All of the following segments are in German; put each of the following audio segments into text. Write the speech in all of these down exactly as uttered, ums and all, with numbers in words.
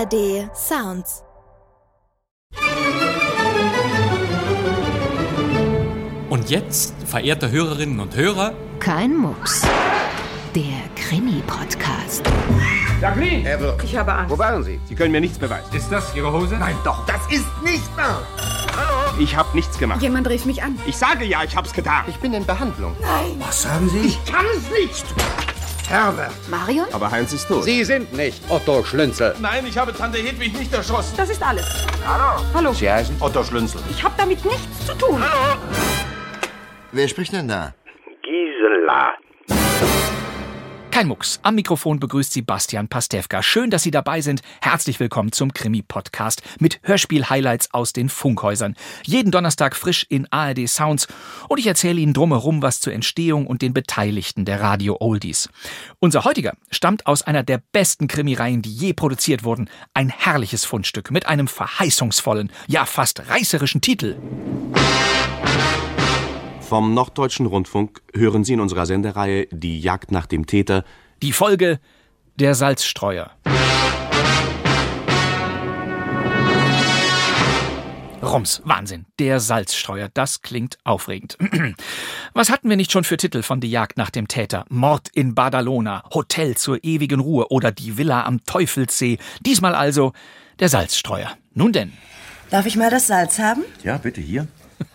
R D Sounds. Und jetzt, verehrte Hörerinnen und Hörer, kein Mucks. Der Krimi-Podcast. Jacqueline! Herr Ich habe Angst. Wo waren Sie? Sie können mir nichts beweisen. Ist das Ihre Hose? Nein, doch. Das ist nicht wahr! Hallo? Ich habe nichts gemacht. Jemand rief mich an. Ich sage ja, ich hab's getan. Ich bin in Behandlung. Nein. Was sagen Sie? Ich kann es nicht. Herbert. Marion? Aber Heinz ist tot. Sie sind nicht Otto Schlünzel. Nein, ich habe Tante Hedwig nicht erschossen. Das ist alles. Hallo? Hallo. Sie heißen? Otto Schlünzel. Ich habe damit nichts zu tun. Hallo? Wer spricht denn da? Gisela. kein Mucks. Am Mikrofon begrüßt Sie Bastian Pastewka. Schön, dass Sie dabei sind. Herzlich willkommen zum Krimi-Podcast mit Hörspiel-Highlights aus den Funkhäusern. Jeden Donnerstag frisch in A R D Sounds. Und ich erzähle Ihnen drumherum was zur Entstehung und den Beteiligten der Radio-Oldies. Unser heutiger stammt aus einer der besten Krimireihen, die je produziert wurden. Ein herrliches Fundstück mit einem verheißungsvollen, ja fast reißerischen Titel. Vom Norddeutschen Rundfunk hören Sie in unserer Sendereihe Die Jagd nach dem Täter. Die Folge: Der Salzstreuer. Rums, Wahnsinn. Der Salzstreuer, das klingt aufregend. Was hatten wir nicht schon für Titel von Die Jagd nach dem Täter? Mord in Badalona, Hotel zur ewigen Ruhe oder Die Villa am Teufelssee. Diesmal also Der Salzstreuer. Nun denn. Darf ich mal das Salz haben? Ja, bitte hier.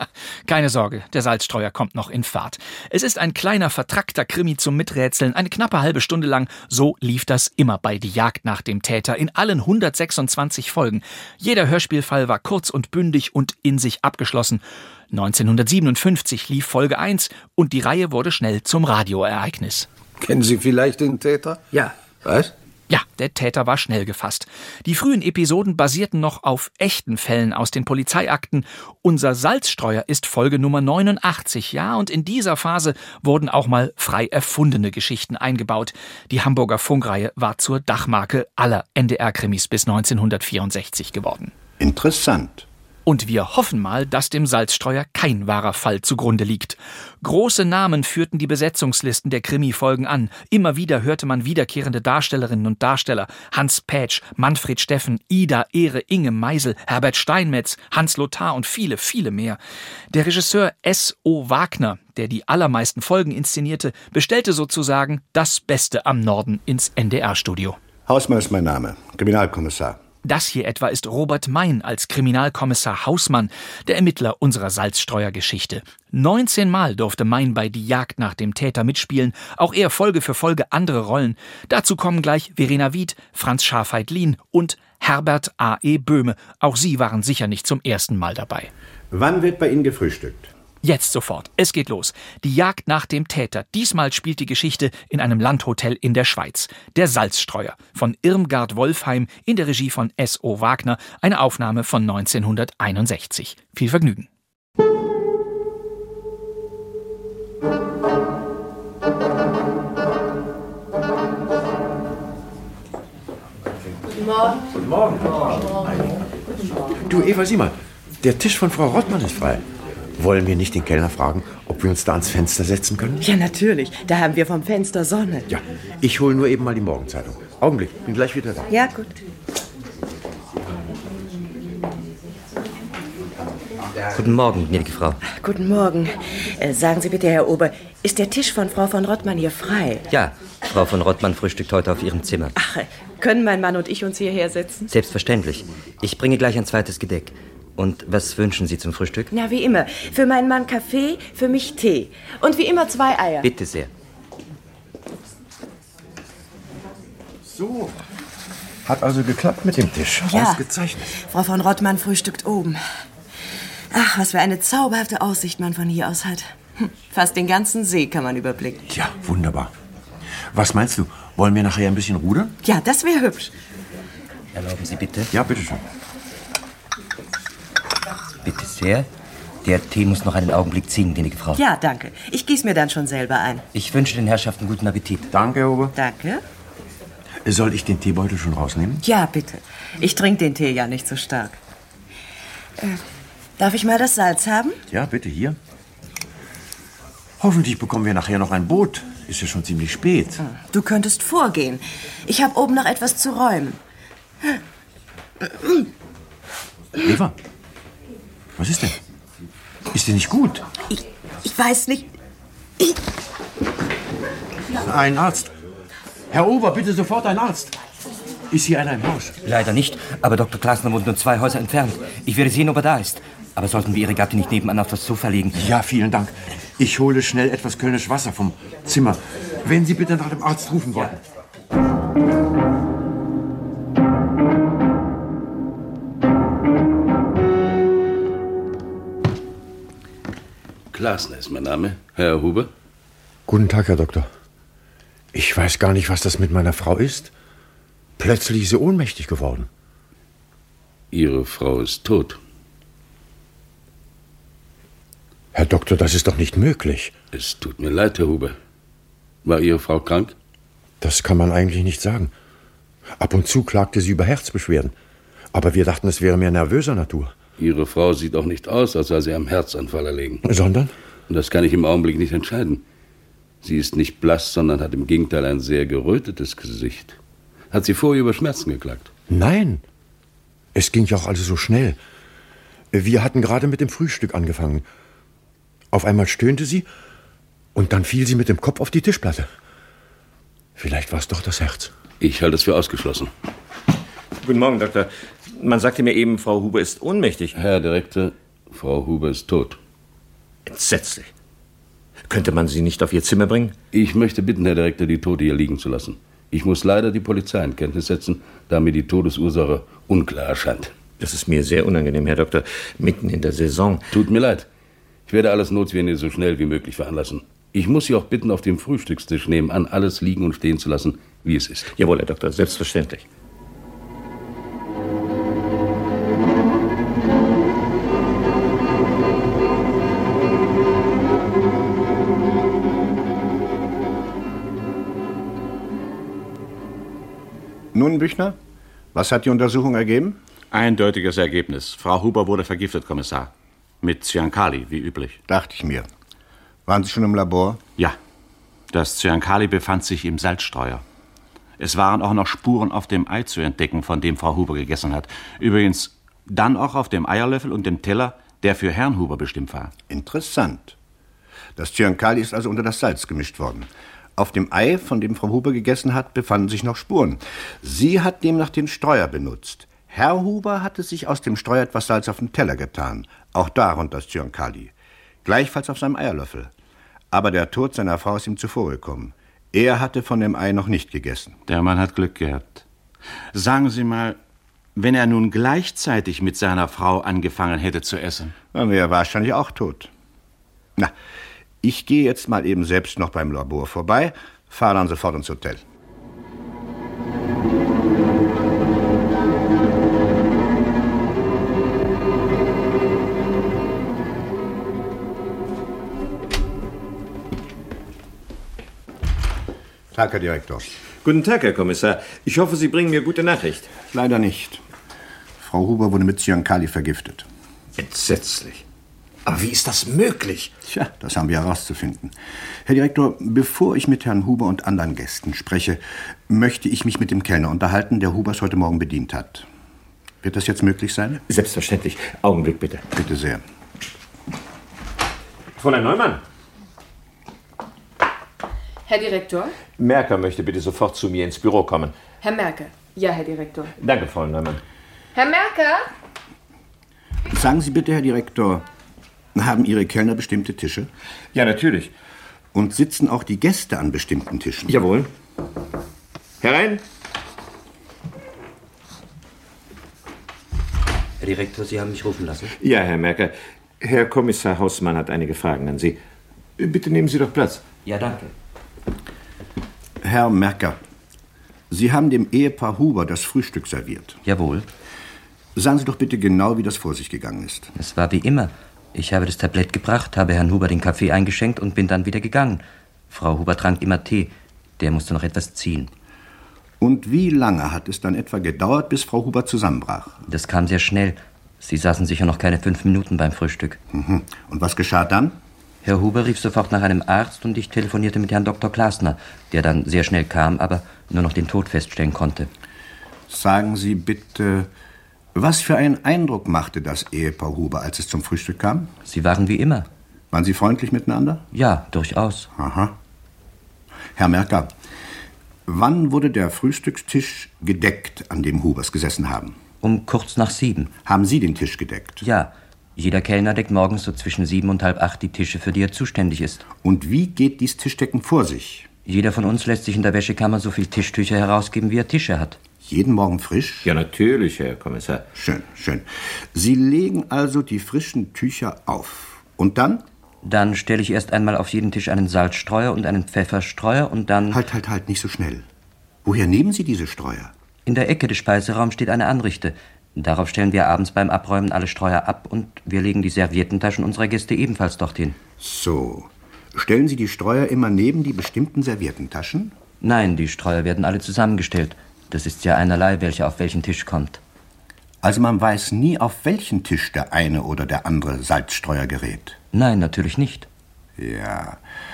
Keine Sorge, der Salzstreuer kommt noch in Fahrt. Es ist ein kleiner, vertrackter Krimi zum Miträtseln, eine knappe halbe Stunde lang. So lief das immer bei Die Jagd nach dem Täter in allen hundertsechsundzwanzig Folgen. Jeder Hörspielfall war kurz und bündig und in sich abgeschlossen. neunzehnhundertsiebenundfünfzig lief Folge eins und die Reihe wurde schnell zum Radioereignis. Kennen Sie vielleicht den Täter? Ja. Was? Ja, der Täter war schnell gefasst. Die frühen Episoden basierten noch auf echten Fällen aus den Polizeiakten. Unser Salzstreuer ist Folge Nummer neunundachtzig, ja, und in dieser Phase wurden auch mal frei erfundene Geschichten eingebaut. Die Hamburger Funkreihe war zur Dachmarke aller N D R-Krimis bis neunzehnhundertvierundsechzig geworden. Interessant. Und wir hoffen mal, dass dem Salzstreuer kein wahrer Fall zugrunde liegt. Große Namen führten die Besetzungslisten der Krimi-Folgen an. Immer wieder hörte man wiederkehrende Darstellerinnen und Darsteller. Hans Pätsch, Manfred Steffen, Ida, Ehre, Inge Meisel, Herbert Steinmetz, Hans Lothar und viele, viele mehr. Der Regisseur S O Wagner, der die allermeisten Folgen inszenierte, bestellte sozusagen das Beste am Norden ins N D R-Studio. Hausmann ist mein Name, Kriminalkommissar. Das hier etwa ist Robert Mein als Kriminalkommissar Hausmann, der Ermittler unserer Salzstreuer-Geschichte. neunzehnmal durfte Mein bei Die Jagd nach dem Täter mitspielen, auch er Folge für Folge andere Rollen. Dazu kommen gleich Verena Wied, Franz Scharfeit-Lien und Herbert A E Böhme. Auch sie waren sicher nicht zum ersten Mal dabei. Wann wird bei Ihnen gefrühstückt? Jetzt sofort. Es geht los. Die Jagd nach dem Täter. Diesmal spielt die Geschichte in einem Landhotel in der Schweiz. Der Salzstreuer von Irmgard Wolfheim in der Regie von S O Wagner. Eine Aufnahme von neunzehnhunderteinundsechzig. Viel Vergnügen. Guten Morgen. Guten Morgen. Du, Eva, sieh mal. Der Tisch von Frau Rottmann ist frei. Wollen wir nicht den Kellner fragen, ob wir uns da ans Fenster setzen können? Ja, natürlich. Da haben wir vom Fenster Sonne. Ja, ich hole nur eben mal die Morgenzeitung. Augenblick, bin gleich wieder da. Ja, gut. Guten Morgen, gnädige Frau. Guten Morgen. Äh, sagen Sie bitte, Herr Ober, ist der Tisch von Frau von Rottmann hier frei? Ja, Frau von Rottmann frühstückt heute auf ihrem Zimmer. Ach, können mein Mann und ich uns hierher setzen? Selbstverständlich. Ich bringe gleich ein zweites Gedeck. Und was wünschen Sie zum Frühstück? Na, wie immer. Für meinen Mann Kaffee, für mich Tee. Und wie immer zwei Eier. Bitte sehr. So. Hat also geklappt mit dem Tisch. Ja. Ausgezeichnet. Frau von Rottmann frühstückt oben. Ach, was für eine zauberhafte Aussicht man von hier aus hat. Hm, fast den ganzen See kann man überblicken. Ja, wunderbar. Was meinst du? Wollen wir nachher ein bisschen rudern? Ja, das wäre hübsch. Erlauben Sie bitte? Ja, bitteschön. Bitte sehr. Der Tee muss noch einen Augenblick ziehen, gnädige Frau. Ja, danke. Ich gieße mir dann schon selber ein. Ich wünsche den Herrschaften guten Appetit. Danke, Herr Ober. Danke. Soll ich den Teebeutel schon rausnehmen? Ja, bitte. Ich trinke den Tee ja nicht so stark. Äh, darf ich mal das Salz haben? Ja, bitte, hier. Hoffentlich bekommen wir nachher noch ein Boot. Ist ja schon ziemlich spät. Du könntest vorgehen. Ich habe oben noch etwas zu räumen. Eva, was ist denn? Ist dir nicht gut? Ich, ich weiß nicht. Ein Arzt. Herr Ober, bitte sofort ein Arzt. Ist hier einer im Haus? Leider nicht, aber Doktor Glasner wohnt nur zwei Häuser entfernt. Ich werde sehen, ob er da ist. Aber sollten wir Ihre Gattin nicht nebenan auf das Sofa legen? Ja, vielen Dank. Ich hole schnell etwas Kölnisch Wasser vom Zimmer. Wenn Sie bitte nach dem Arzt rufen wollen. Glasner ist mein Name. Herr Huber? Guten Tag, Herr Doktor. Ich weiß gar nicht, was das mit meiner Frau ist. Plötzlich ist sie ohnmächtig geworden. Ihre Frau ist tot. Herr Doktor, das ist doch nicht möglich. Es tut mir leid, Herr Huber. War Ihre Frau krank? Das kann man eigentlich nicht sagen. Ab und zu klagte sie über Herzbeschwerden. Aber wir dachten, es wäre mehr nervöser Natur. Ihre Frau sieht auch nicht aus, als sei sie am Herzanfall erlegen. Sondern? Und das kann ich im Augenblick nicht entscheiden. Sie ist nicht blass, sondern hat im Gegenteil ein sehr gerötetes Gesicht. Hat sie vorher über Schmerzen geklagt? Nein. Es ging ja auch alles so schnell. Wir hatten gerade mit dem Frühstück angefangen. Auf einmal stöhnte sie und dann fiel sie mit dem Kopf auf die Tischplatte. Vielleicht war es doch das Herz. Ich halte es für ausgeschlossen. Guten Morgen, Doktor. Man sagte mir eben, Frau Huber ist ohnmächtig. Herr Direktor, Frau Huber ist tot. Entsetzlich. Könnte man sie nicht auf ihr Zimmer bringen? Ich möchte bitten, Herr Direktor, die Tote hier liegen zu lassen. Ich muss leider die Polizei in Kenntnis setzen, da mir die Todesursache unklar erscheint. Das ist mir sehr unangenehm, Herr Doktor. Mitten in der Saison. Tut mir leid. Ich werde alles Notwendige so schnell wie möglich veranlassen. Ich muss Sie auch bitten, auf dem Frühstückstisch nebenan alles liegen und stehen zu lassen, wie es ist. Jawohl, Herr Doktor, selbstverständlich. Nun, Büchner, was hat die Untersuchung ergeben? Eindeutiges Ergebnis. Frau Huber wurde vergiftet, Kommissar. Mit Cyankali, wie üblich. Dachte ich mir. Waren Sie schon im Labor? Ja. Das Cyankali befand sich im Salzstreuer. Es waren auch noch Spuren auf dem Ei zu entdecken, von dem Frau Huber gegessen hat. Übrigens dann auch auf dem Eierlöffel und dem Teller, der für Herrn Huber bestimmt war. Interessant. Das Cyankali ist also unter das Salz gemischt worden. Auf dem Ei, von dem Frau Huber gegessen hat, befanden sich noch Spuren. Sie hat demnach den Streuer benutzt. Herr Huber hatte sich aus dem Streuer etwas Salz auf den Teller getan. Auch darunter das Cyankali. Gleichfalls auf seinem Eierlöffel. Aber der Tod seiner Frau ist ihm zuvorgekommen. Er hatte von dem Ei noch nicht gegessen. Der Mann hat Glück gehabt. Sagen Sie mal, wenn er nun gleichzeitig mit seiner Frau angefangen hätte zu essen? Dann wäre er wahrscheinlich auch tot. Na, ich gehe jetzt mal eben selbst noch beim Labor vorbei, fahre dann sofort ins Hotel. Tag, Herr Direktor. Guten Tag, Herr Kommissar. Ich hoffe, Sie bringen mir gute Nachricht. Leider nicht. Frau Huber wurde mit Cyankali vergiftet. Entsetzlich. Aber wie ist das möglich? Tja, das haben wir herauszufinden. Herr Direktor, bevor ich mit Herrn Huber und anderen Gästen spreche, möchte ich mich mit dem Kellner unterhalten, der Hubers heute Morgen bedient hat. Wird das jetzt möglich sein? Selbstverständlich. Augenblick, bitte. Bitte sehr. Fräulein Neumann. Herr Direktor? Merker möchte bitte sofort zu mir ins Büro kommen. Herr Merker. Ja, Herr Direktor. Danke, Fräulein Neumann. Herr Merker? Sagen Sie bitte, Herr Direktor, haben Ihre Kellner bestimmte Tische? Ja, natürlich. Und sitzen auch die Gäste an bestimmten Tischen? Jawohl. Herein. Herr Direktor, Sie haben mich rufen lassen? Ja, Herr Merker. Herr Kommissar Hausmann hat einige Fragen an Sie. Bitte nehmen Sie doch Platz. Ja, danke. Herr Merker, Sie haben dem Ehepaar Huber das Frühstück serviert. Jawohl. Sagen Sie doch bitte genau, wie das vor sich gegangen ist. Es war wie immer. Ich habe das Tablett gebracht, habe Herrn Huber den Kaffee eingeschenkt und bin dann wieder gegangen. Frau Huber trank immer Tee. Der musste noch etwas ziehen. Und wie lange hat es dann etwa gedauert, bis Frau Huber zusammenbrach? Das kam sehr schnell. Sie saßen sicher noch keine fünf Minuten beim Frühstück. Mhm. Und was geschah dann? Herr Huber rief sofort nach einem Arzt und ich telefonierte mit Herrn Doktor Glasner, der dann sehr schnell kam, aber nur noch den Tod feststellen konnte. Sagen Sie bitte, Was für einen Eindruck machte das Ehepaar Huber, als es zum Frühstück kam? Sie waren wie immer. Waren Sie freundlich miteinander? Ja, durchaus. Aha. Herr Merker, wann wurde der Frühstückstisch gedeckt, an dem Hubers gesessen haben? Um kurz nach sieben. Haben Sie den Tisch gedeckt? Ja. Jeder Kellner deckt morgens so zwischen sieben und halb acht die Tische, für die er zuständig ist. Und wie geht dies Tischdecken vor sich? Jeder von uns lässt sich in der Wäschekammer so viel Tischtücher herausgeben, wie er Tische hat. Jeden Morgen frisch? Ja, natürlich, Herr Kommissar. Schön, schön. Sie legen also die frischen Tücher auf. Und dann? Dann stelle ich erst einmal auf jeden Tisch einen Salzstreuer und einen Pfefferstreuer und dann... Halt, halt, halt, nicht so schnell. Woher nehmen Sie diese Streuer? In der Ecke des Speiseraums steht eine Anrichte. Darauf stellen wir abends beim Abräumen alle Streuer ab und wir legen die Serviettentaschen unserer Gäste ebenfalls dorthin. So. Stellen Sie die Streuer immer neben die bestimmten Serviettentaschen? Nein, die Streuer werden alle zusammengestellt. Das ist ja einerlei, welcher auf welchen Tisch kommt. Also man weiß nie, auf welchen Tisch der eine oder der andere Salzstreuer gerät? Nein, natürlich nicht. Ja,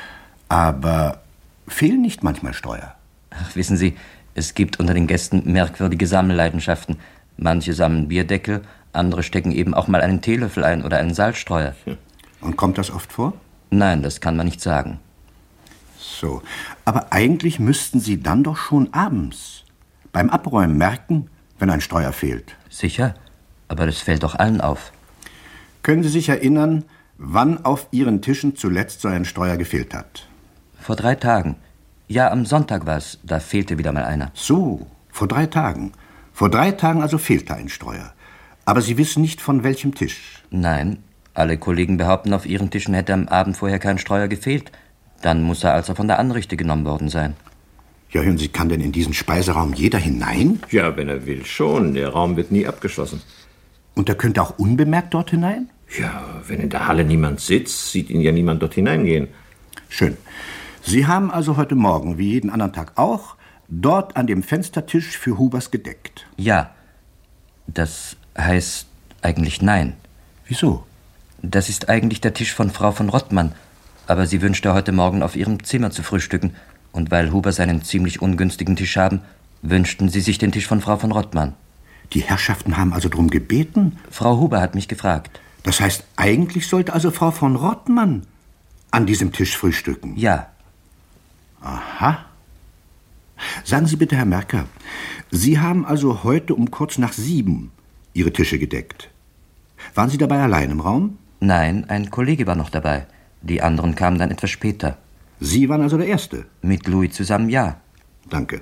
aber fehlen nicht manchmal Streuer? Ach, wissen Sie, es gibt unter den Gästen merkwürdige Sammelleidenschaften. Manche sammeln Bierdeckel, andere stecken eben auch mal einen Teelöffel ein oder einen Salzstreuer. Und kommt das oft vor? Nein, das kann man nicht sagen. So, aber eigentlich müssten Sie dann doch schon abends beim Abräumen merken, wenn ein Streuer fehlt. Sicher, aber das fällt doch allen auf. Können Sie sich erinnern, wann auf Ihren Tischen zuletzt so ein Streuer gefehlt hat? Vor drei Tagen. Ja, am Sonntag war es, da fehlte wieder mal einer. So, vor drei Tagen. Vor drei Tagen also fehlte ein Streuer. Aber Sie wissen nicht, von welchem Tisch? Nein, alle Kollegen behaupten, auf ihren Tischen hätte am Abend vorher kein Streuer gefehlt. Dann muss er also von der Anrichte genommen worden sein. Ja, hören Sie, kann denn in diesen Speiseraum jeder hinein? Ja, wenn er will, schon. Der Raum wird nie abgeschlossen. Und er könnte auch unbemerkt dort hinein? Ja, wenn in der Halle niemand sitzt, sieht ihn ja niemand dort hineingehen. Schön. Sie haben also heute Morgen, wie jeden anderen Tag auch, dort an dem Fenstertisch für Hubers gedeckt? Ja. Das heißt eigentlich nein. Wieso? Das ist eigentlich der Tisch von Frau von Rottmann. Aber sie wünschte heute Morgen auf ihrem Zimmer zu frühstücken. Und weil Huber seinen ziemlich ungünstigen Tisch haben, wünschten sie sich den Tisch von Frau von Rottmann. Die Herrschaften haben also drum gebeten? Frau Huber hat mich gefragt. Das heißt, eigentlich sollte also Frau von Rottmann an diesem Tisch frühstücken? Ja. Aha. Sagen Sie bitte, Herr Merker, Sie haben also heute um kurz nach sieben Ihre Tische gedeckt. Waren Sie dabei allein im Raum? Nein, ein Kollege war noch dabei. Die anderen kamen dann etwas später. Sie waren also der Erste? Mit Louis zusammen, ja. Danke.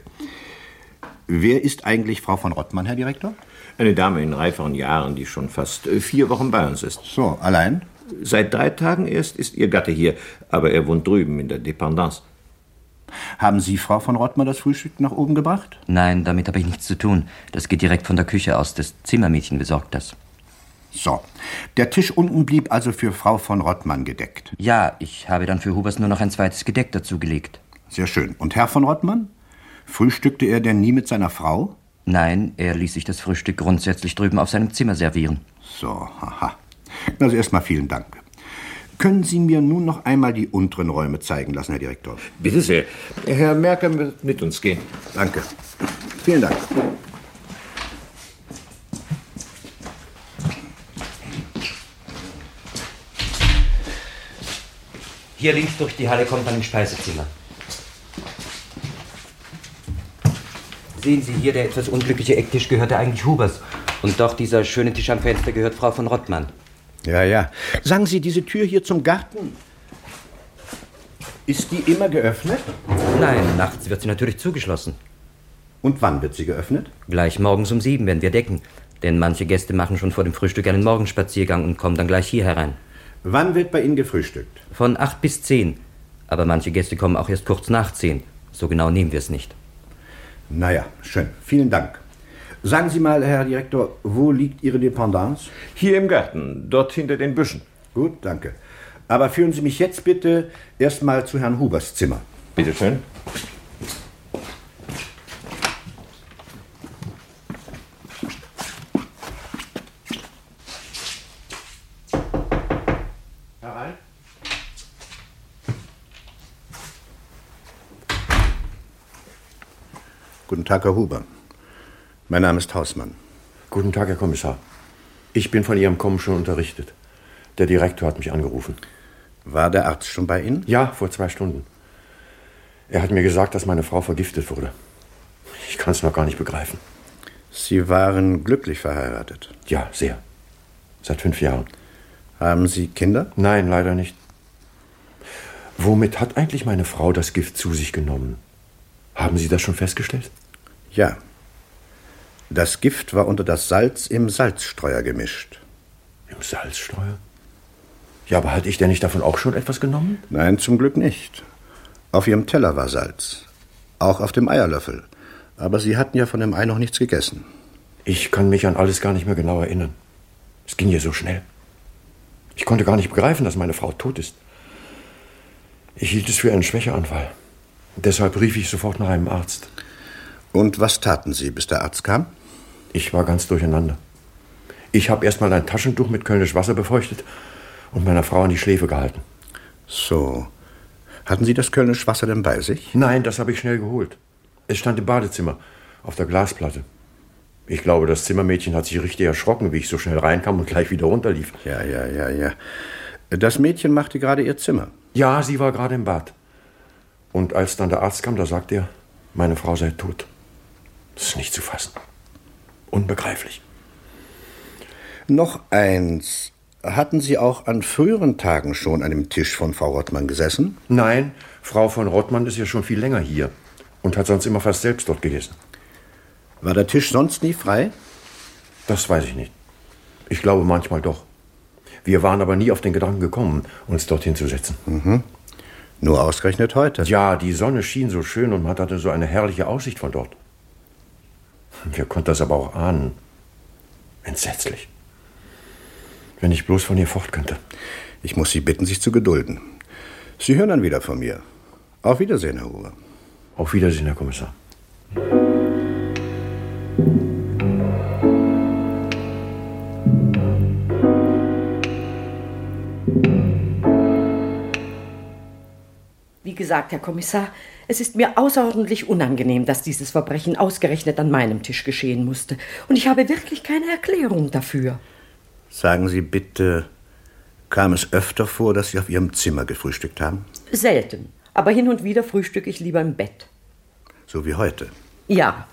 Wer ist eigentlich Frau von Rottmann, Herr Direktor? Eine Dame in reiferen Jahren, die schon fast vier Wochen bei uns ist. So, allein? Seit drei Tagen erst ist ihr Gatte hier, aber er wohnt drüben in der Dependance. Haben Sie Frau von Rottmann das Frühstück nach oben gebracht? Nein, damit habe ich nichts zu tun. Das geht direkt von der Küche aus. Das Zimmermädchen besorgt das. So, der Tisch unten blieb also für Frau von Rottmann gedeckt? Ja, ich habe dann für Hubers nur noch ein zweites Gedeck dazugelegt. Sehr schön. Und Herr von Rottmann? Frühstückte er denn nie mit seiner Frau? Nein, er ließ sich das Frühstück grundsätzlich drüben auf seinem Zimmer servieren. So, haha. Also erstmal vielen Dank. Können Sie mir nun noch einmal die unteren Räume zeigen lassen, Herr Direktor? Bitte sehr. Herr Merker wird mit uns gehen. Danke. Vielen Dank. Hier links durch die Halle kommt dann ein Speisezimmer. Sehen Sie hier, der etwas unglückliche Ecktisch gehörte eigentlich Hubers. Und doch dieser schöne Tisch am Fenster gehört Frau von Rottmann. Ja, ja. Sagen Sie, diese Tür hier zum Garten, ist die immer geöffnet? Nein, nachts wird sie natürlich zugeschlossen. Und wann wird sie geöffnet? Gleich morgens um sieben, wenn wir decken. Denn manche Gäste machen schon vor dem Frühstück einen Morgenspaziergang und kommen dann gleich hier herein. Wann wird bei Ihnen gefrühstückt? Von acht bis zehn. Aber manche Gäste kommen auch erst kurz nach zehn. So genau nehmen wir es nicht. Naja, schön. Vielen Dank. Sagen Sie mal, Herr Direktor, wo liegt Ihre Dependance? Hier im Garten, dort hinter den Büschen. Gut, danke. Aber führen Sie mich jetzt bitte erstmal zu Herrn Hubers Zimmer. Bitte schön. Herein. Guten Tag, Herr Huber. Mein Name ist Hausmann. Guten Tag, Herr Kommissar. Ich bin von Ihrem Kommen schon unterrichtet. Der Direktor hat mich angerufen. War der Arzt schon bei Ihnen? Ja, vor zwei Stunden. Er hat mir gesagt, dass meine Frau vergiftet wurde. Ich kann es noch gar nicht begreifen. Sie waren glücklich verheiratet? Ja, sehr. Seit fünf Jahren. Haben Sie Kinder? Nein, leider nicht. Womit hat eigentlich meine Frau das Gift zu sich genommen? Haben Sie das schon festgestellt? Ja. Das Gift war unter das Salz im Salzstreuer gemischt. Im Salzstreuer? Ja, aber hatte ich denn nicht davon auch schon etwas genommen? Nein, zum Glück nicht. Auf Ihrem Teller war Salz. Auch auf dem Eierlöffel. Aber Sie hatten ja von dem Ei noch nichts gegessen. Ich kann mich an alles gar nicht mehr genau erinnern. Es ging hier so schnell. Ich konnte gar nicht begreifen, dass meine Frau tot ist. Ich hielt es für einen Schwächeanfall. Deshalb rief ich sofort nach einem Arzt. Und was taten Sie, bis der Arzt kam? Ich war ganz durcheinander. Ich habe erst mal ein Taschentuch mit Kölnisch Wasser befeuchtet und meiner Frau an die Schläfe gehalten. So. Hatten Sie das Kölnisch Wasser denn bei sich? Nein, das habe ich schnell geholt. Es stand im Badezimmer, auf der Glasplatte. Ich glaube, das Zimmermädchen hat sich richtig erschrocken, wie ich so schnell reinkam und gleich wieder runterlief. Ja, ja, ja, ja. Das Mädchen machte gerade ihr Zimmer. Ja, sie war gerade im Bad. Und als dann der Arzt kam, da sagte er, meine Frau sei tot. Das ist nicht zu fassen. Unbegreiflich. Noch eins. Hatten Sie auch an früheren Tagen schon an dem Tisch von Frau Rottmann gesessen? Nein, Frau von Rottmann ist ja schon viel länger hier und hat sonst immer fast selbst dort gegessen. War der Tisch sonst nie frei? Das weiß ich nicht. Ich glaube manchmal doch. Wir waren aber nie auf den Gedanken gekommen, uns dorthin zu setzen. Mhm. Nur ausgerechnet heute? Ja, die Sonne schien so schön und man hatte so eine herrliche Aussicht von dort. Wir konnten das aber auch ahnen. Entsetzlich. Wenn ich bloß von ihr fort könnte. Ich muss Sie bitten, sich zu gedulden. Sie hören dann wieder von mir. Auf Wiedersehen, Herr Huber. Auf Wiedersehen, Herr Kommissar. Wie gesagt, Herr Kommissar, es ist mir außerordentlich unangenehm, dass dieses Verbrechen ausgerechnet an meinem Tisch geschehen musste. Und ich habe wirklich keine Erklärung dafür. Sagen Sie bitte, kam es öfter vor, dass Sie auf Ihrem Zimmer gefrühstückt haben? Selten. Aber hin und wieder frühstücke ich lieber im Bett. So wie heute? Ja.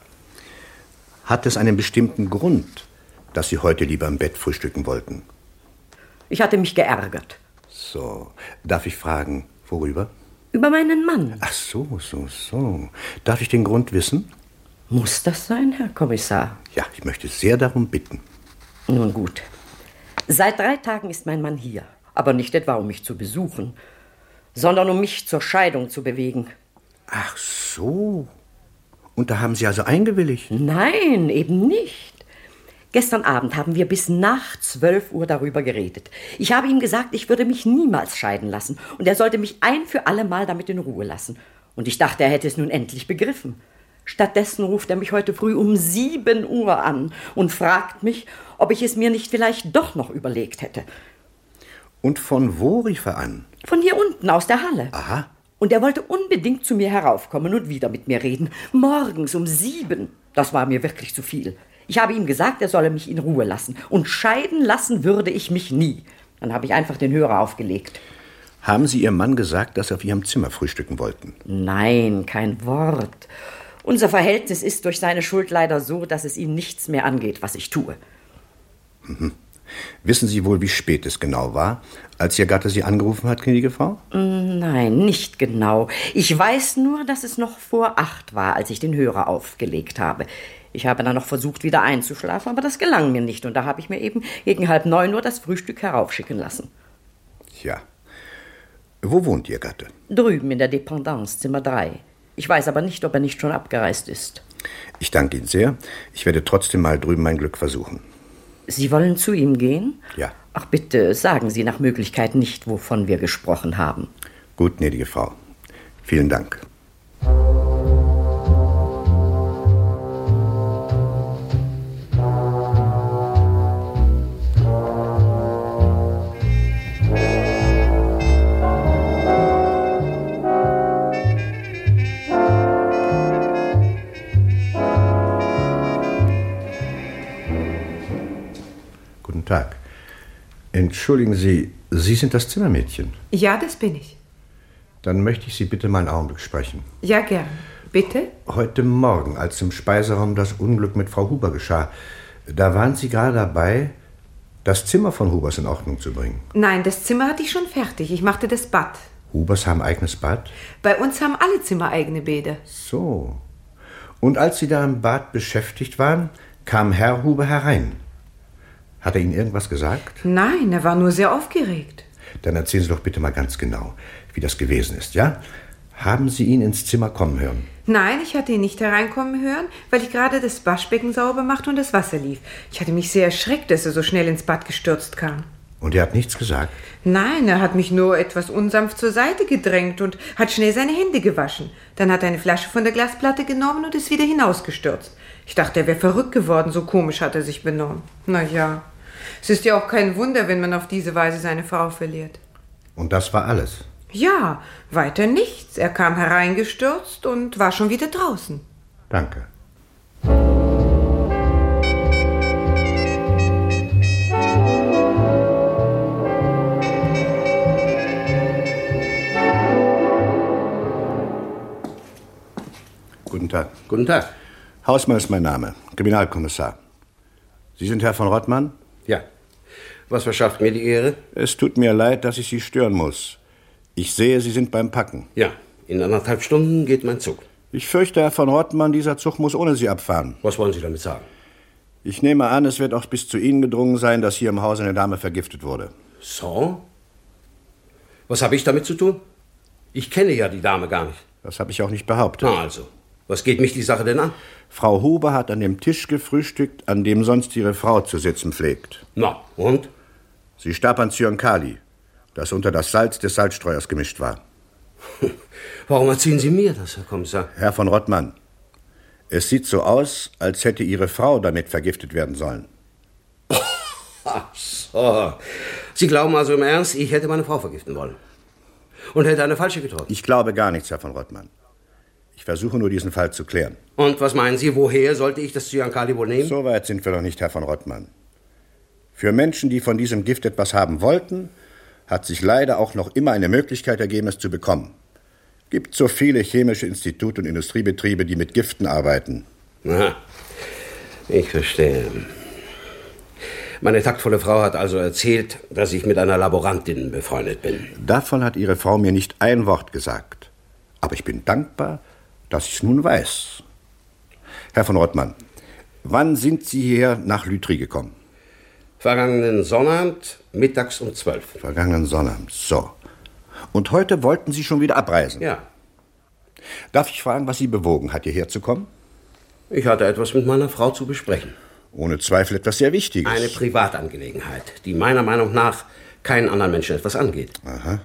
Hat es einen bestimmten Grund, dass Sie heute lieber im Bett frühstücken wollten? Ich hatte mich geärgert. So. Darf ich fragen, worüber? Über meinen Mann. Ach so, so, so. Darf ich den Grund wissen? Muss das sein, Herr Kommissar? Ja, ich möchte sehr darum bitten. Nun gut. Seit drei Tagen ist mein Mann hier. Aber nicht etwa, um mich zu besuchen, sondern um mich zur Scheidung zu bewegen. Ach so. Und da haben Sie also eingewilligt? Nein, eben nicht. Gestern Abend haben wir bis nach zwölf Uhr darüber geredet. Ich habe ihm gesagt, ich würde mich niemals scheiden lassen. Und er sollte mich ein für alle Mal damit in Ruhe lassen. Und ich dachte, er hätte es nun endlich begriffen. Stattdessen ruft er mich heute früh um sieben Uhr an und fragt mich, ob ich es mir nicht vielleicht doch noch überlegt hätte. Und von wo rief er an? Von hier unten, aus der Halle. Aha. Und er wollte unbedingt zu mir heraufkommen und wieder mit mir reden. Morgens um sieben. Das war mir wirklich zu viel. Ich habe ihm gesagt, er solle mich in Ruhe lassen. Und scheiden lassen würde ich mich nie. Dann habe ich einfach den Hörer aufgelegt. Haben Sie Ihrem Mann gesagt, dass Sie auf Ihrem Zimmer frühstücken wollten? Nein, kein Wort. Unser Verhältnis ist durch seine Schuld leider so, dass es ihn nichts mehr angeht, was ich tue. Mhm. Wissen Sie wohl, wie spät es genau war, als Ihr Gatte Sie angerufen hat, gnädige Frau? Nein, nicht genau. Ich weiß nur, dass es noch vor acht war, als ich den Hörer aufgelegt habe. Ich habe dann noch versucht, wieder einzuschlafen, aber das gelang mir nicht. Und da habe ich mir eben gegen halb neun Uhr das Frühstück heraufschicken lassen. Ja. Wo wohnt Ihr Gatte? Drüben in der Dependance, Zimmer drei. Ich weiß aber nicht, ob er nicht schon abgereist ist. Ich danke Ihnen sehr. Ich werde trotzdem mal drüben mein Glück versuchen. Sie wollen zu ihm gehen? Ja. Ach bitte, sagen Sie nach Möglichkeit nicht, wovon wir gesprochen haben. Gut, gnädige Frau. Vielen Dank. Tag. Entschuldigen Sie, Sie sind das Zimmermädchen? Ja, das bin ich. Dann möchte ich Sie bitte mal einen Augenblick sprechen. Ja, gern. Bitte? Heute Morgen, als im Speiseraum das Unglück mit Frau Huber geschah, da waren Sie gerade dabei, das Zimmer von Hubers in Ordnung zu bringen. Nein, das Zimmer hatte ich schon fertig. Ich machte das Bad. Hubers haben eigenes Bad? Bei uns haben alle Zimmer eigene Bäder. So. Und als Sie da im Bad beschäftigt waren, kam Herr Huber herein. Hat er Ihnen irgendwas gesagt? Nein, er war nur sehr aufgeregt. Dann erzählen Sie doch bitte mal ganz genau, wie das gewesen ist, ja? Haben Sie ihn ins Zimmer kommen hören? Nein, ich hatte ihn nicht hereinkommen hören, weil ich gerade das Waschbecken sauber machte und das Wasser lief. Ich hatte mich sehr erschreckt, dass er so schnell ins Bad gestürzt kam. Und er hat nichts gesagt? Nein, er hat mich nur etwas unsanft zur Seite gedrängt und hat schnell seine Hände gewaschen. Dann hat er eine Flasche von der Glasplatte genommen und ist wieder hinausgestürzt. Ich dachte, er wäre verrückt geworden, so komisch hat er sich benommen. Na ja, es ist ja auch kein Wunder, wenn man auf diese Weise seine Frau verliert. Und das war alles? Ja, weiter nichts. Er kam hereingestürzt und war schon wieder draußen. Danke. Guten Tag. Guten Tag. Hausmann ist mein Name, Kriminalkommissar. Sie sind Herr von Rottmann? Ja. Was verschafft mir die Ehre? Es tut mir leid, dass ich Sie stören muss. Ich sehe, Sie sind beim Packen. Ja, in anderthalb Stunden geht mein Zug. Ich fürchte, Herr von Rottmann, dieser Zug muss ohne Sie abfahren. Was wollen Sie damit sagen? Ich nehme an, es wird auch bis zu Ihnen gedrungen sein, dass hier im Haus eine Dame vergiftet wurde. So? Was habe ich damit zu tun? Ich kenne ja die Dame gar nicht. Das habe ich auch nicht behauptet. Na also, was geht mich die Sache denn an? Frau Huber hat an dem Tisch gefrühstückt, an dem sonst ihre Frau zu sitzen pflegt. Na, und? Sie starb an Zyankali, das unter das Salz des Salzstreuers gemischt war. Warum erzählen Sie mir das, Herr Kommissar? Herr von Rottmann, es sieht so aus, als hätte Ihre Frau damit vergiftet werden sollen. Ach so. Sie glauben also im Ernst, ich hätte meine Frau vergiften wollen? Und hätte eine falsche getroffen? Ich glaube gar nichts, Herr von Rottmann. Ich versuche nur, diesen Fall zu klären. Und was meinen Sie, woher sollte ich das Zyankali wohl nehmen? So weit sind wir noch nicht, Herr von Rottmann. Für Menschen, die von diesem Gift etwas haben wollten, hat sich leider auch noch immer eine Möglichkeit ergeben, es zu bekommen. Gibt so viele chemische Institute und Industriebetriebe, die mit Giften arbeiten. Aha, ich verstehe. Meine taktvolle Frau hat also erzählt, dass ich mit einer Laborantin befreundet bin. Davon hat Ihre Frau mir nicht ein Wort gesagt. Aber ich bin dankbar, dass ich es nun weiß. Herr von Rottmann, wann sind Sie hierher nach Lütry gekommen? Vergangenen Sonnabend, mittags um zwölf. Vergangenen Sonnabend, so. Und heute wollten Sie schon wieder abreisen? Ja. Darf ich fragen, was Sie bewogen hat, hierher zu kommen? Ich hatte etwas mit meiner Frau zu besprechen. Ohne Zweifel etwas sehr Wichtiges. Eine Privatangelegenheit, die meiner Meinung nach keinen anderen Menschen etwas angeht. Aha.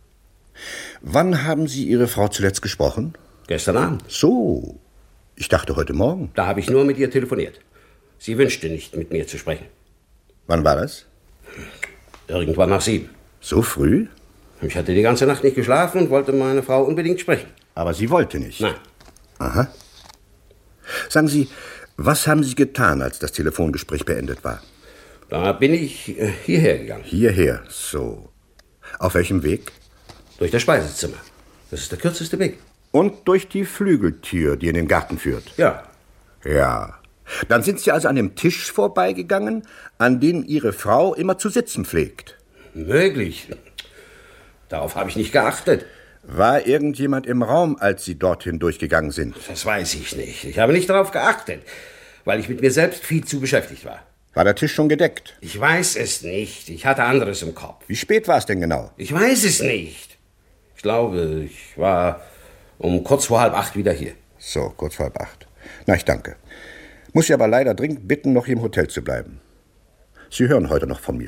Wann haben Sie Ihre Frau zuletzt gesprochen? Gestern Abend. So. Ich dachte heute Morgen. Da habe ich nur mit ihr telefoniert. Sie wünschte nicht, mit mir zu sprechen. Wann war das? Irgendwann nach sieben. So früh? Ich hatte die ganze Nacht nicht geschlafen und wollte meine Frau unbedingt sprechen. Aber sie wollte nicht? Nein. Aha. Sagen Sie, was haben Sie getan, als das Telefongespräch beendet war? Da bin ich äh, hierher gegangen. Hierher, so. Auf welchem Weg? Durch das Speisezimmer. Das ist der kürzeste Weg. Und durch die Flügeltür, die in den Garten führt? Ja. Ja. Dann sind Sie also an dem Tisch vorbeigegangen, an dem Ihre Frau immer zu sitzen pflegt? Möglich. Darauf habe ich nicht geachtet. War irgendjemand im Raum, als Sie dorthin durchgegangen sind? Das weiß ich nicht. Ich habe nicht darauf geachtet, weil ich mit mir selbst viel zu beschäftigt war. War der Tisch schon gedeckt? Ich weiß es nicht. Ich hatte anderes im Kopf. Wie spät war es denn genau? Ich weiß es nicht. Ich glaube, ich war um kurz vor halb acht wieder hier. So, kurz vor halb acht. Na, ich danke. Muss Sie aber leider dringend bitten, noch hier im Hotel zu bleiben. Sie hören heute noch von mir.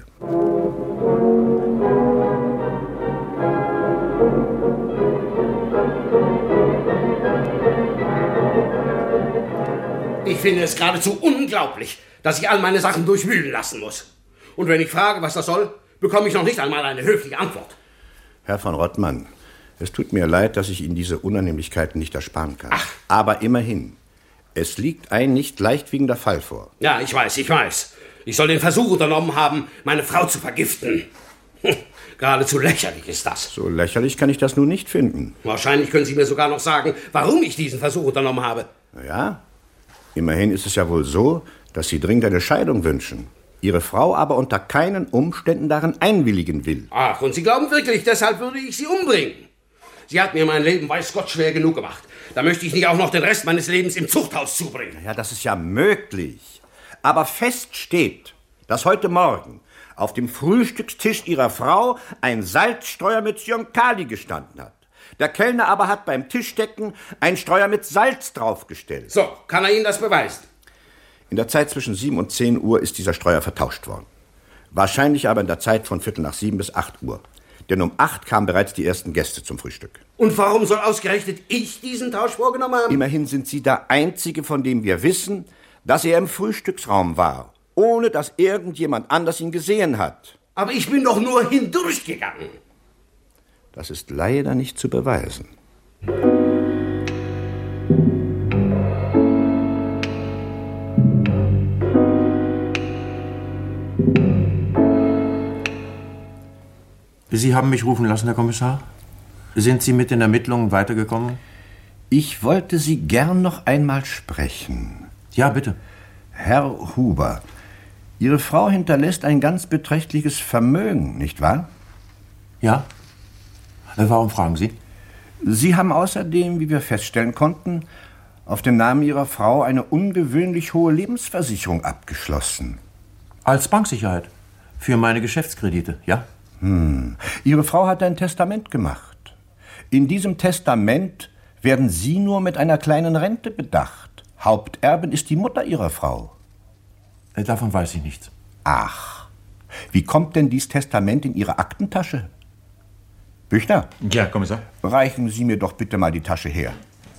Ich finde es geradezu unglaublich, dass ich all meine Sachen durchwühlen lassen muss. Und wenn ich frage, was das soll, bekomme ich noch nicht einmal eine höfliche Antwort. Herr von Rottmann, es tut mir leid, dass ich Ihnen diese Unannehmlichkeiten nicht ersparen kann. Ach. Aber immerhin, es liegt ein nicht leichtwiegender Fall vor. Ja, ich weiß, ich weiß. Ich soll den Versuch unternommen haben, meine Frau zu vergiften. Geradezu lächerlich ist das. So lächerlich kann ich das nun nicht finden. Wahrscheinlich können Sie mir sogar noch sagen, warum ich diesen Versuch unternommen habe. Na ja, immerhin ist es ja wohl so, dass Sie dringend eine Scheidung wünschen. Ihre Frau aber unter keinen Umständen darin einwilligen will. Ach, und Sie glauben wirklich, deshalb würde ich sie umbringen? Sie hat mir mein Leben weiß Gott schwer genug gemacht. Da möchte ich nicht auch noch den Rest meines Lebens im Zuchthaus zubringen. Ja, das ist ja möglich. Aber fest steht, dass heute Morgen auf dem Frühstückstisch Ihrer Frau ein Salzstreuer mit Zyankali gestanden hat. Der Kellner aber hat beim Tischdecken ein Streuer mit Salz draufgestellt. So, kann er Ihnen das beweisen? In der Zeit zwischen sieben und zehn Uhr ist dieser Streuer vertauscht worden. Wahrscheinlich aber in der Zeit von Viertel nach sieben bis acht Uhr. Denn um acht kamen bereits die ersten Gäste zum Frühstück. Und warum soll ausgerechnet ich diesen Tausch vorgenommen haben? Immerhin sind Sie der Einzige, von dem wir wissen, dass er im Frühstücksraum war, ohne dass irgendjemand anders ihn gesehen hat. Aber ich bin doch nur hindurchgegangen. Das ist leider nicht zu beweisen. Sie haben mich rufen lassen, Herr Kommissar? Sind Sie mit den Ermittlungen weitergekommen? Ich wollte Sie gern noch einmal sprechen. Ja, bitte. Herr Huber, Ihre Frau hinterlässt ein ganz beträchtliches Vermögen, nicht wahr? Ja. Warum fragen Sie? Sie haben außerdem, wie wir feststellen konnten, auf den Namen Ihrer Frau eine ungewöhnlich hohe Lebensversicherung abgeschlossen. Als Banksicherheit. Für meine Geschäftskredite, ja? Hm. Ihre Frau hat ein Testament gemacht. In diesem Testament werden Sie nur mit einer kleinen Rente bedacht. Haupterbin ist die Mutter Ihrer Frau. Davon weiß ich nichts. Ach, wie kommt denn dieses Testament in Ihre Aktentasche? Büchner? Ja, Kommissar. Reichen Sie mir doch bitte mal die Tasche her.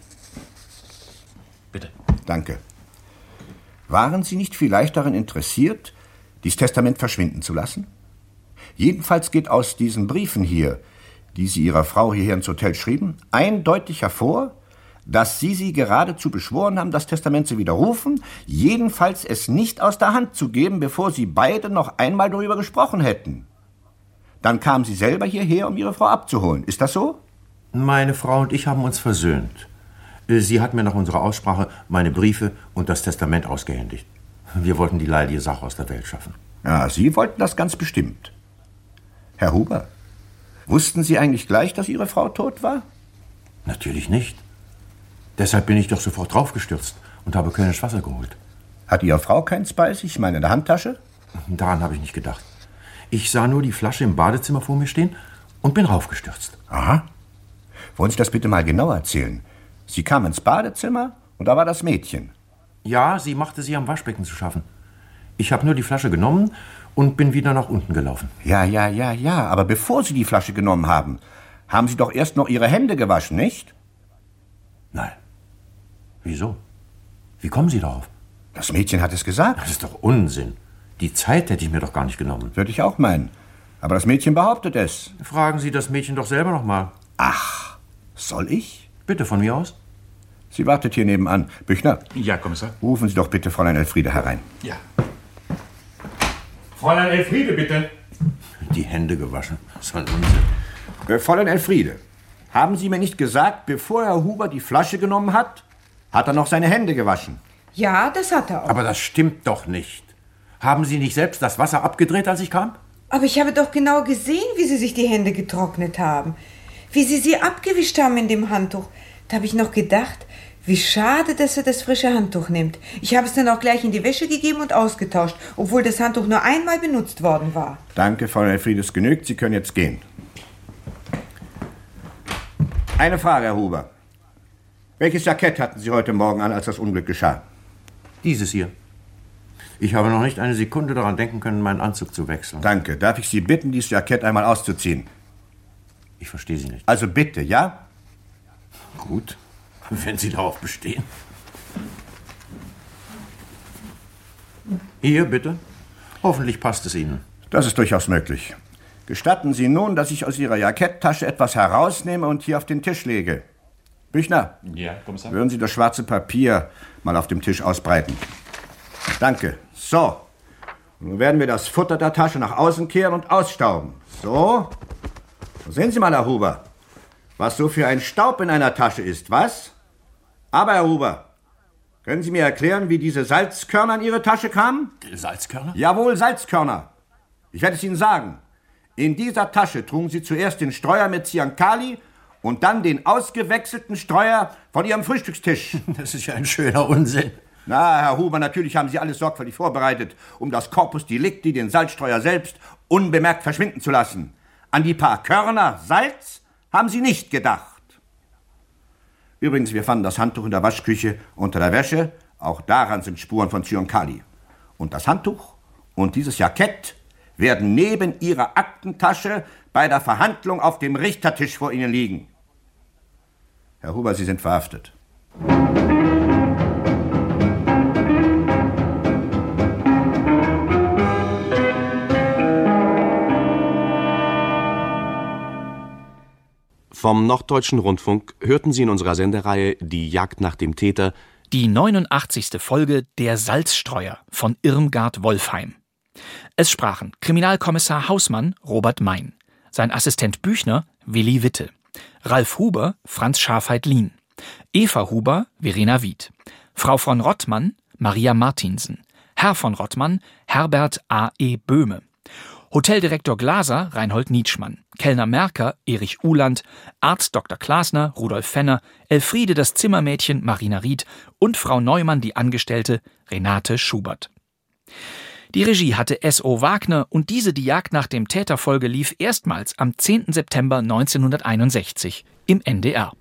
Bitte. Danke. Waren Sie nicht vielleicht daran interessiert, dieses Testament verschwinden zu lassen? Jedenfalls geht aus diesen Briefen hier, die Sie Ihrer Frau hierher ins Hotel schrieben, eindeutig hervor, dass Sie sie geradezu beschworen haben, das Testament zu widerrufen, jedenfalls es nicht aus der Hand zu geben, bevor Sie beide noch einmal darüber gesprochen hätten. Dann kamen Sie selber hierher, um Ihre Frau abzuholen. Ist das so? Meine Frau und ich haben uns versöhnt. Sie hat mir nach unserer Aussprache meine Briefe und das Testament ausgehändigt. Wir wollten die leidige Sache aus der Welt schaffen. Ja, Sie wollten das ganz bestimmt. Herr Huber, wussten Sie eigentlich gleich, dass Ihre Frau tot war? Natürlich nicht. Deshalb bin ich doch sofort draufgestürzt und habe Kölnisch Wasser geholt. Hat Ihre Frau keins bei sich, ich meine in der Handtasche? Daran habe ich nicht gedacht. Ich sah nur die Flasche im Badezimmer vor mir stehen und bin raufgestürzt. Aha. Wollen Sie das bitte mal genauer erzählen? Sie kam ins Badezimmer und da war das Mädchen. Ja, sie machte sich am Waschbecken zu schaffen. Ich habe nur die Flasche genommen und bin wieder nach unten gelaufen. Ja, ja, ja, ja, aber bevor Sie die Flasche genommen haben, haben Sie doch erst noch Ihre Hände gewaschen, nicht? Nein. Wieso? Wie kommen Sie darauf? Das Mädchen hat es gesagt. Das ist doch Unsinn. Die Zeit hätte ich mir doch gar nicht genommen. Würde ich auch meinen. Aber das Mädchen behauptet es. Fragen Sie das Mädchen doch selber noch mal. Ach, soll ich? Bitte, von mir aus. Sie wartet hier nebenan. Büchner? Ja, Kommissar. Rufen Sie doch bitte Fräulein Elfriede herein. Ja. Fräulein Elfriede, bitte. Die Hände gewaschen. Das war ein Unsinn. Äh, Fräulein Elfriede, haben Sie mir nicht gesagt, bevor Herr Huber die Flasche genommen hat, hat er noch seine Hände gewaschen? Ja, das hat er auch. Aber das stimmt doch nicht. Haben Sie nicht selbst das Wasser abgedreht, als ich kam? Aber ich habe doch genau gesehen, wie Sie sich die Hände getrocknet haben. Wie Sie sie abgewischt haben in dem Handtuch. Da habe ich noch gedacht, wie schade, dass er das frische Handtuch nimmt. Ich habe es dann auch gleich in die Wäsche gegeben und ausgetauscht, obwohl das Handtuch nur einmal benutzt worden war. Danke, Frau Elfriede, es genügt. Sie können jetzt gehen. Eine Frage, Herr Huber. Welches Jackett hatten Sie heute Morgen an, als das Unglück geschah? Dieses hier. Ich habe noch nicht eine Sekunde daran denken können, meinen Anzug zu wechseln. Danke. Darf ich Sie bitten, dieses Jackett einmal auszuziehen? Ich verstehe Sie nicht. Also bitte, ja? Gut, wenn Sie darauf bestehen. Hier, bitte. Hoffentlich passt es Ihnen. Das ist durchaus möglich. Gestatten Sie nun, dass ich aus Ihrer Jacketttasche etwas herausnehme und hier auf den Tisch lege. Büchner, ja, Kommissar. Würden Sie das schwarze Papier mal auf dem Tisch ausbreiten? Danke. So. Nun werden wir das Futter der Tasche nach außen kehren und ausstauben. So. So sehen Sie mal, Herr Huber, was so für ein Staub in einer Tasche ist, was? Aber, Herr Huber, können Sie mir erklären, wie diese Salzkörner in Ihre Tasche kamen? Salzkörner? Jawohl, Salzkörner. Ich werde es Ihnen sagen. In dieser Tasche trugen Sie zuerst den Streuer mit Ziankali und dann den ausgewechselten Streuer von Ihrem Frühstückstisch. Das ist ja ein schöner Unsinn. Na, Herr Huber, natürlich haben Sie alles sorgfältig vorbereitet, um das Corpus Delicti, den Salzstreuer selbst, unbemerkt verschwinden zu lassen. An die paar Körner Salz haben Sie nicht gedacht. Übrigens, wir fanden das Handtuch in der Waschküche unter der Wäsche. Auch daran sind Spuren von Zyankali. Und das Handtuch und dieses Jackett werden neben Ihrer Aktentasche bei der Verhandlung auf dem Richtertisch vor Ihnen liegen. Herr Huber, Sie sind verhaftet. Vom Norddeutschen Rundfunk hörten Sie in unserer Sendereihe Die Jagd nach dem Täter die neunundachtzigste Folge Der Salzstreuer von Irmgard Wolfheim. Es sprachen Kriminalkommissar Hausmann Robert Mein, sein Assistent Büchner Willi Witte, Ralf Huber Franz Scharfheit-Lien, Eva Huber Verena Wied, Frau von Rottmann Maria Martinsen, Herr von Rottmann Herbert A. E. Böhme, Hoteldirektor Glaser Reinhold Nietschmann, Kellner Merker Erich Uhland, Arzt Doktor Klasner Rudolf Fenner, Elfriede das Zimmermädchen Marina Ried und Frau Neumann die Angestellte Renate Schubert. Die Regie hatte S O Wagner und diese Die Jagd nach dem Täter-Folge lief erstmals am zehnten September neunzehnhunderteinundsechzig im N D R.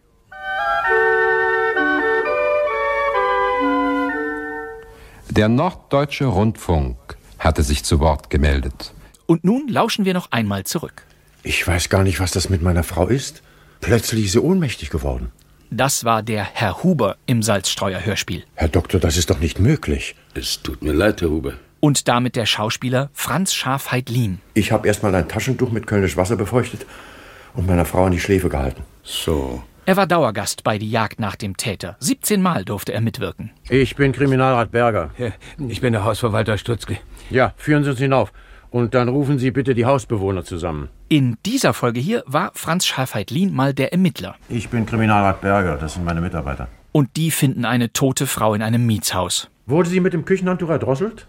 Der Norddeutsche Rundfunk hatte sich zu Wort gemeldet. Und nun lauschen wir noch einmal zurück. Ich weiß gar nicht, was das mit meiner Frau ist. Plötzlich ist sie ohnmächtig geworden. Das war der Herr Huber im Salzstreuer-Hörspiel. Herr Doktor, das ist doch nicht möglich. Es tut mir leid, Herr Huber. Und damit der Schauspieler Franz Scharfheit-Lien. Ich habe erst mal ein Taschentuch mit Kölnisch Wasser befeuchtet und meiner Frau an die Schläfe gehalten. So. Er war Dauergast bei Die Jagd nach dem Täter. siebzehn Mal durfte er mitwirken. Ich bin Kriminalrat Berger. Ja, ich bin der Hausverwalter Stutzke. Ja, führen Sie uns hinauf. Und dann rufen Sie bitte die Hausbewohner zusammen. In dieser Folge hier war Franz Scharfheit-Lien mal der Ermittler. Ich bin Kriminalrat Berger, das sind meine Mitarbeiter. Und die finden eine tote Frau in einem Mietshaus. Wurde sie mit dem Küchenhandtuch erdrosselt?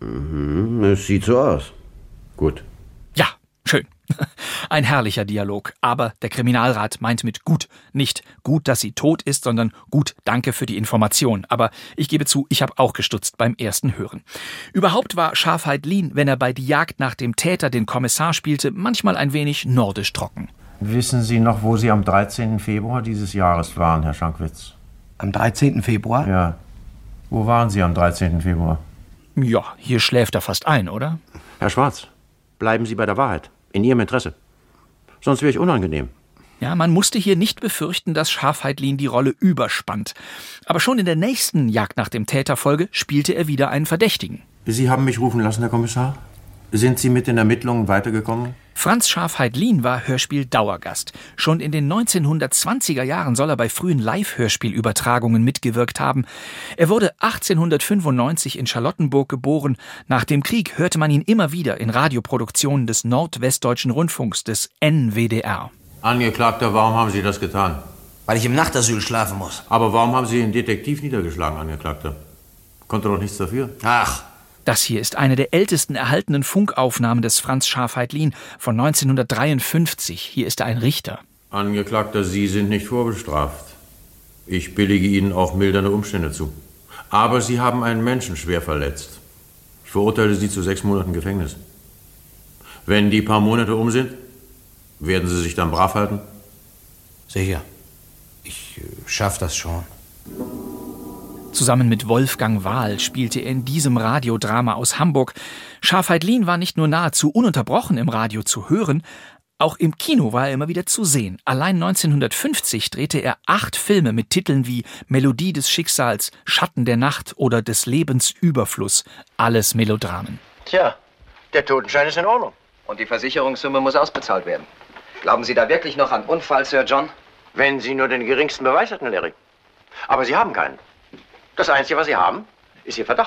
Mhm, es sieht so aus. Gut. Ja, schön. Ein herrlicher Dialog. Aber der Kriminalrat meint mit gut nicht gut, dass sie tot ist, sondern gut, danke für die Information. Aber ich gebe zu, ich habe auch gestutzt beim ersten Hören. Überhaupt war Scharfheit-Lien, wenn er bei Die Jagd nach dem Täter den Kommissar spielte, manchmal ein wenig nordisch trocken. Wissen Sie noch, wo Sie am dreizehnten Februar dieses Jahres waren, Herr Schankwitz? Am dreizehnten Februar? Ja. Wo waren Sie am dreizehnten Februar? Ja, hier schläft er fast ein, oder? Herr Schwarz, bleiben Sie bei der Wahrheit. In Ihrem Interesse. Sonst wäre ich unangenehm. Ja, man musste hier nicht befürchten, dass Scharfheit-Lien die Rolle überspannt. Aber schon in der nächsten Jagd nach dem Täter-Folge spielte er wieder einen Verdächtigen. Sie haben mich rufen lassen, Herr Kommissar? Sind Sie mit den Ermittlungen weitergekommen? Franz Scharfheit-Lien war Hörspiel-Dauergast. Schon in den neunzehnhundertzwanziger Jahren soll er bei frühen Live-Hörspielübertragungen mitgewirkt haben. Er wurde achtzehnhundertfünfundneunzig in Charlottenburg geboren. Nach dem Krieg hörte man ihn immer wieder in Radioproduktionen des Nordwestdeutschen Rundfunks, des N W D R. Angeklagter, warum haben Sie das getan? Weil ich im Nachtasyl schlafen muss. Aber warum haben Sie den Detektiv niedergeschlagen, Angeklagter? Konnte doch nichts dafür. Ach. Das hier ist eine der ältesten erhaltenen Funkaufnahmen des Franz Scharfheit-Lien von neunzehnhundertdreiundfünfzig. Hier ist er ein Richter. Angeklagter, Sie sind nicht vorbestraft. Ich billige Ihnen auch mildernde Umstände zu. Aber Sie haben einen Menschen schwer verletzt. Ich verurteile Sie zu sechs Monaten Gefängnis. Wenn die paar Monate um sind, werden Sie sich dann brav halten? Sicher. Ich äh, schaff das schon. Zusammen mit Wolfgang Wahl spielte er in diesem Radiodrama aus Hamburg. Scharfheit-Lien war nicht nur nahezu ununterbrochen im Radio zu hören, auch im Kino war er immer wieder zu sehen. Allein neunzehnhundertfünfzig drehte er acht Filme mit Titeln wie Melodie des Schicksals, Schatten der Nacht oder des Lebens Überfluss. Alles Melodramen. Tja, der Totenschein ist in Ordnung. Und die Versicherungssumme muss ausbezahlt werden. Glauben Sie da wirklich noch an Unfall, Sir John? Wenn Sie nur den geringsten Beweis hätten, Larry. Aber Sie haben keinen. Das Einzige, was Sie haben, ist Ihr Verdacht.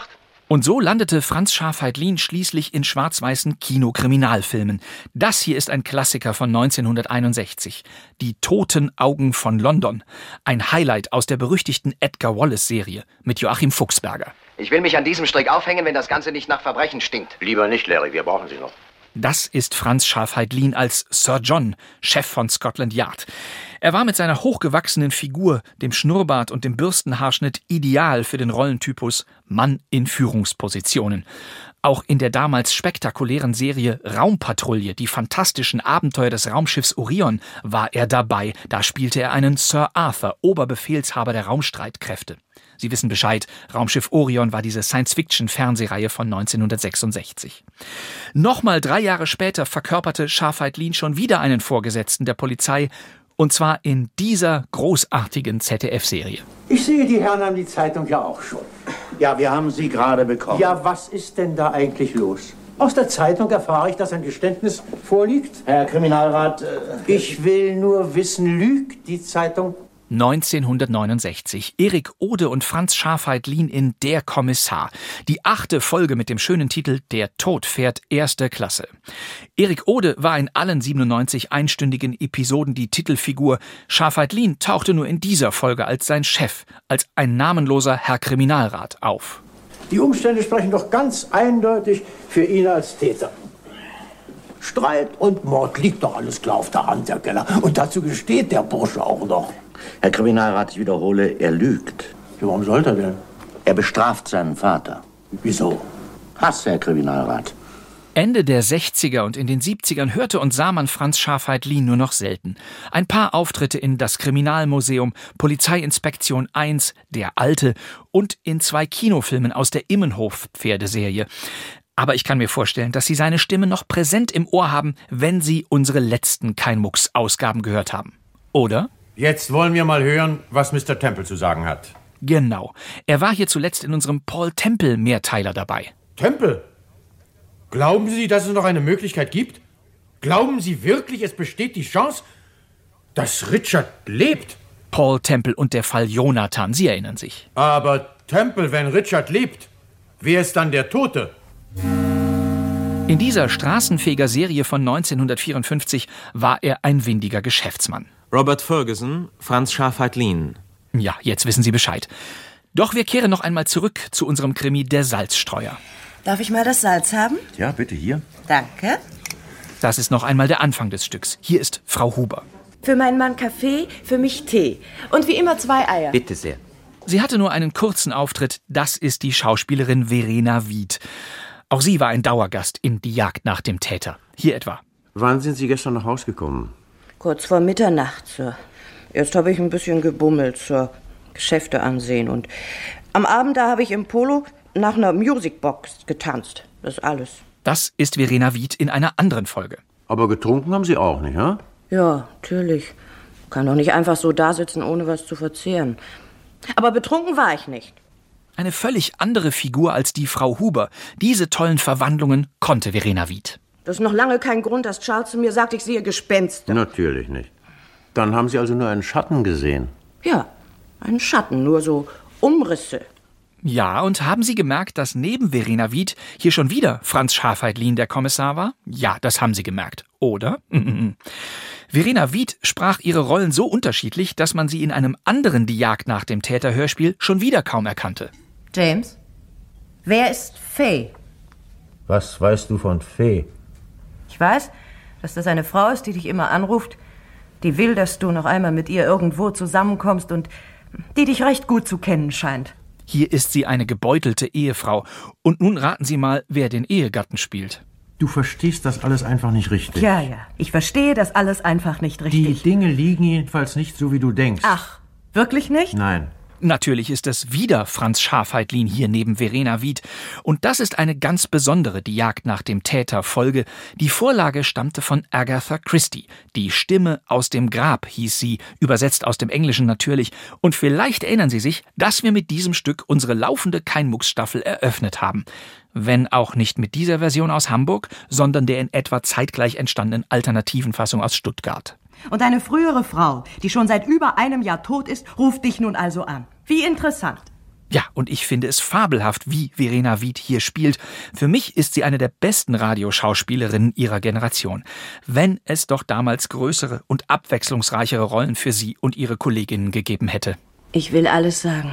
Und so landete Franz Scharfeitlin schließlich in schwarz-weißen Kinokriminalfilmen. Das hier ist ein Klassiker von neunzehnhunderteinundsechzig. Die toten Augen von London. Ein Highlight aus der berüchtigten Edgar Wallace-Serie mit Joachim Fuchsberger. Ich will mich an diesem Strick aufhängen, wenn das Ganze nicht nach Verbrechen stinkt. Lieber nicht, Larry, wir brauchen Sie noch. Das ist Franz Scharfeitlin als Sir John, Chef von Scotland Yard. Er war mit seiner hochgewachsenen Figur, dem Schnurrbart und dem Bürstenhaarschnitt ideal für den Rollentypus Mann in Führungspositionen. Auch in der damals spektakulären Serie Raumpatrouille, die fantastischen Abenteuer des Raumschiffs Orion, war er dabei. Da spielte er einen Sir Arthur, Oberbefehlshaber der Raumstreitkräfte. Sie wissen Bescheid, Raumschiff Orion war diese Science-Fiction-Fernsehreihe von neunzehnhundertsechsundsechzig. Nochmal drei Jahre später verkörperte Scharfeitlin schon wieder einen Vorgesetzten der Polizei, und zwar in dieser großartigen Z D F-Serie. Ich sehe, die Herren haben die Zeitung ja auch schon. Ja, wir haben sie gerade bekommen. Ja, was ist denn da eigentlich los? Aus der Zeitung erfahre ich, dass ein Geständnis vorliegt. Herr Kriminalrat, äh, ich will nur wissen, lügt die Zeitung? neunzehnhundertneunundsechzig. Erik Ode und Franz Scharfeitlin in Der Kommissar. Die achte Folge mit dem schönen Titel Der Tod fährt erste Klasse. Erik Ode war in allen siebenundneunzig einstündigen Episoden die Titelfigur. Scharfeitlin tauchte nur in dieser Folge als sein Chef, als ein namenloser Herr Kriminalrat auf. Die Umstände sprechen doch ganz eindeutig für ihn als Täter. Streit und Mord liegt doch alles klar auf der Hand, Herr Keller. Und dazu gesteht der Bursche auch noch. Herr Kriminalrat, ich wiederhole, er lügt. Ja, warum sollte er denn? Er bestraft seinen Vater. Wieso? Hass, Herr Kriminalrat. Ende der sechziger und in den siebzigern hörte und sah man Franz Scharfeitlin nur noch selten. Ein paar Auftritte in Das Kriminalmuseum, Polizeiinspektion eins, Der Alte und in zwei Kinofilmen aus der Immenhof-Pferdeserie. Aber ich kann mir vorstellen, dass Sie seine Stimme noch präsent im Ohr haben, wenn Sie unsere letzten Kein-Mucks-Ausgaben gehört haben. Oder? Jetzt wollen wir mal hören, was Mister Temple zu sagen hat. Genau. Er war hier zuletzt in unserem Paul Temple-Mehrteiler dabei. Temple? Glauben Sie, dass es noch eine Möglichkeit gibt? Glauben Sie wirklich, es besteht die Chance, dass Richard lebt? Paul Temple und der Fall Jonathan, Sie erinnern sich. Aber Temple, wenn Richard lebt, wer ist dann der Tote? In dieser Straßenfeger-Serie von neunzehnhundertvierundfünfzig war er ein windiger Geschäftsmann. Robert Ferguson, Franz Scharfeitlin. Ja, jetzt wissen Sie Bescheid. Doch wir kehren noch einmal zurück zu unserem Krimi Der Salzstreuer. Darf ich mal das Salz haben? Ja, bitte, hier. Danke. Das ist noch einmal der Anfang des Stücks. Hier ist Frau Huber. Für meinen Mann Kaffee, für mich Tee. Und wie immer zwei Eier. Bitte sehr. Sie hatte nur einen kurzen Auftritt. Das ist die Schauspielerin Verena Wied. Auch sie war ein Dauergast in Die Jagd nach dem Täter. Hier etwa. Wann sind Sie gestern nach Hause gekommen? Kurz vor Mitternacht, Sir. Erst habe ich ein bisschen gebummelt, Sir. Geschäfte ansehen. Und am Abend, da habe ich im Polo nach einer Musicbox getanzt. Das ist alles. Das ist Verena Wied in einer anderen Folge. Aber getrunken haben Sie auch nicht, ja? Ja, natürlich. Kann doch nicht einfach so da sitzen, ohne was zu verzehren. Aber betrunken war ich nicht. Eine völlig andere Figur als die Frau Huber. Diese tollen Verwandlungen konnte Verena Wied. Das ist noch lange kein Grund, dass Charles zu mir sagt, ich sehe Gespenster. Natürlich nicht. Dann haben Sie also nur einen Schatten gesehen? Ja, einen Schatten, nur so Umrisse. Ja, und haben Sie gemerkt, dass neben Verena Wied hier schon wieder Franz Scharfeitlin der Kommissar war? Ja, das haben Sie gemerkt, oder? Verena Wied sprach ihre Rollen so unterschiedlich, dass man sie in einem anderen Die Jagd nach dem Täter-Hörspiel schon wieder kaum erkannte. James, wer ist Fay? Was weißt du von Fay? Ich weiß, dass das eine Frau ist, die dich immer anruft, die will, dass du noch einmal mit ihr irgendwo zusammenkommst und die dich recht gut zu kennen scheint. Hier ist sie eine gebeutelte Ehefrau. Und nun raten Sie mal, wer den Ehegatten spielt. Du verstehst das alles einfach nicht richtig. Ja, ja, ich verstehe das alles einfach nicht richtig. Die Dinge liegen jedenfalls nicht so, wie du denkst. Ach, wirklich nicht? Nein. Natürlich ist es wieder Franz Scharfeitlin hier neben Verena Wied. Und das ist eine ganz besondere Die Jagd nach dem Täter-Folge. Die Vorlage stammte von Agatha Christie. Die Stimme aus dem Grab hieß sie, übersetzt aus dem Englischen natürlich. Und vielleicht erinnern Sie sich, dass wir mit diesem Stück unsere laufende Kein-Mucks-Staffel eröffnet haben. Wenn auch nicht mit dieser Version aus Hamburg, sondern der in etwa zeitgleich entstandenen alternativen Fassung aus Stuttgart. Und eine frühere Frau, die schon seit über einem Jahr tot ist, ruft dich nun also an. Wie interessant. Ja, und ich finde es fabelhaft, wie Verena Wied hier spielt. Für mich ist sie eine der besten Radioschauspielerinnen ihrer Generation. Wenn es doch damals größere und abwechslungsreichere Rollen für sie und ihre Kolleginnen gegeben hätte. Ich will alles sagen.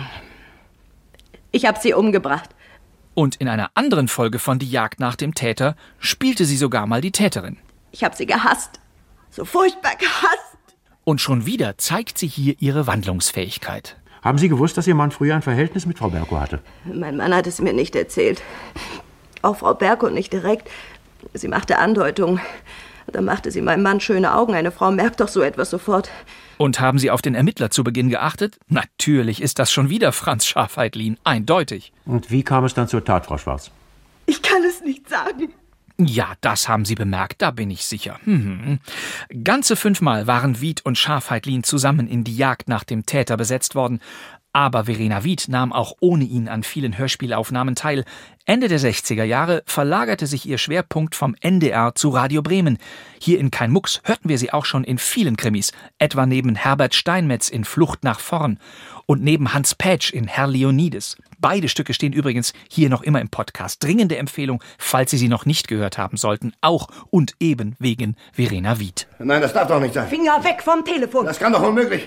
Ich habe sie umgebracht. Und in einer anderen Folge von Die Jagd nach dem Täter spielte sie sogar mal die Täterin. Ich habe sie gehasst. So furchtbar gehasst. Und schon wieder zeigt sie hier ihre Wandlungsfähigkeit. Haben Sie gewusst, dass Ihr Mann früher ein Verhältnis mit Frau Berko hatte? Mein Mann hat es mir nicht erzählt. Auch Frau Berko nicht direkt. Sie machte Andeutungen. Dann machte sie meinem Mann schöne Augen. Eine Frau merkt doch so etwas sofort. Und haben Sie auf den Ermittler zu Beginn geachtet? Natürlich ist das schon wieder Franz Scharfeitlin. Eindeutig. Und wie kam es dann zur Tat, Frau Schwarz? Ich kann es nicht sagen. Ja, das haben Sie bemerkt, da bin ich sicher. Hm. Ganze fünfmal waren Wied und Scharfeitlin zusammen in Die Jagd nach dem Täter besetzt worden. Aber Verena Wied nahm auch ohne ihn an vielen Hörspielaufnahmen teil. Ende der sechziger Jahre verlagerte sich ihr Schwerpunkt vom N D R zu Radio Bremen. Hier in Kein Mucks hörten wir sie auch schon in vielen Krimis, etwa neben Herbert Steinmetz in Flucht nach vorn und neben Hans Pätsch in Herr Leonides. Beide Stücke stehen übrigens hier noch immer im Podcast. Dringende Empfehlung, falls Sie sie noch nicht gehört haben sollten, auch und eben wegen Verena Wied. Nein, das darf doch nicht sein. Finger weg vom Telefon. Das kann doch unmöglich.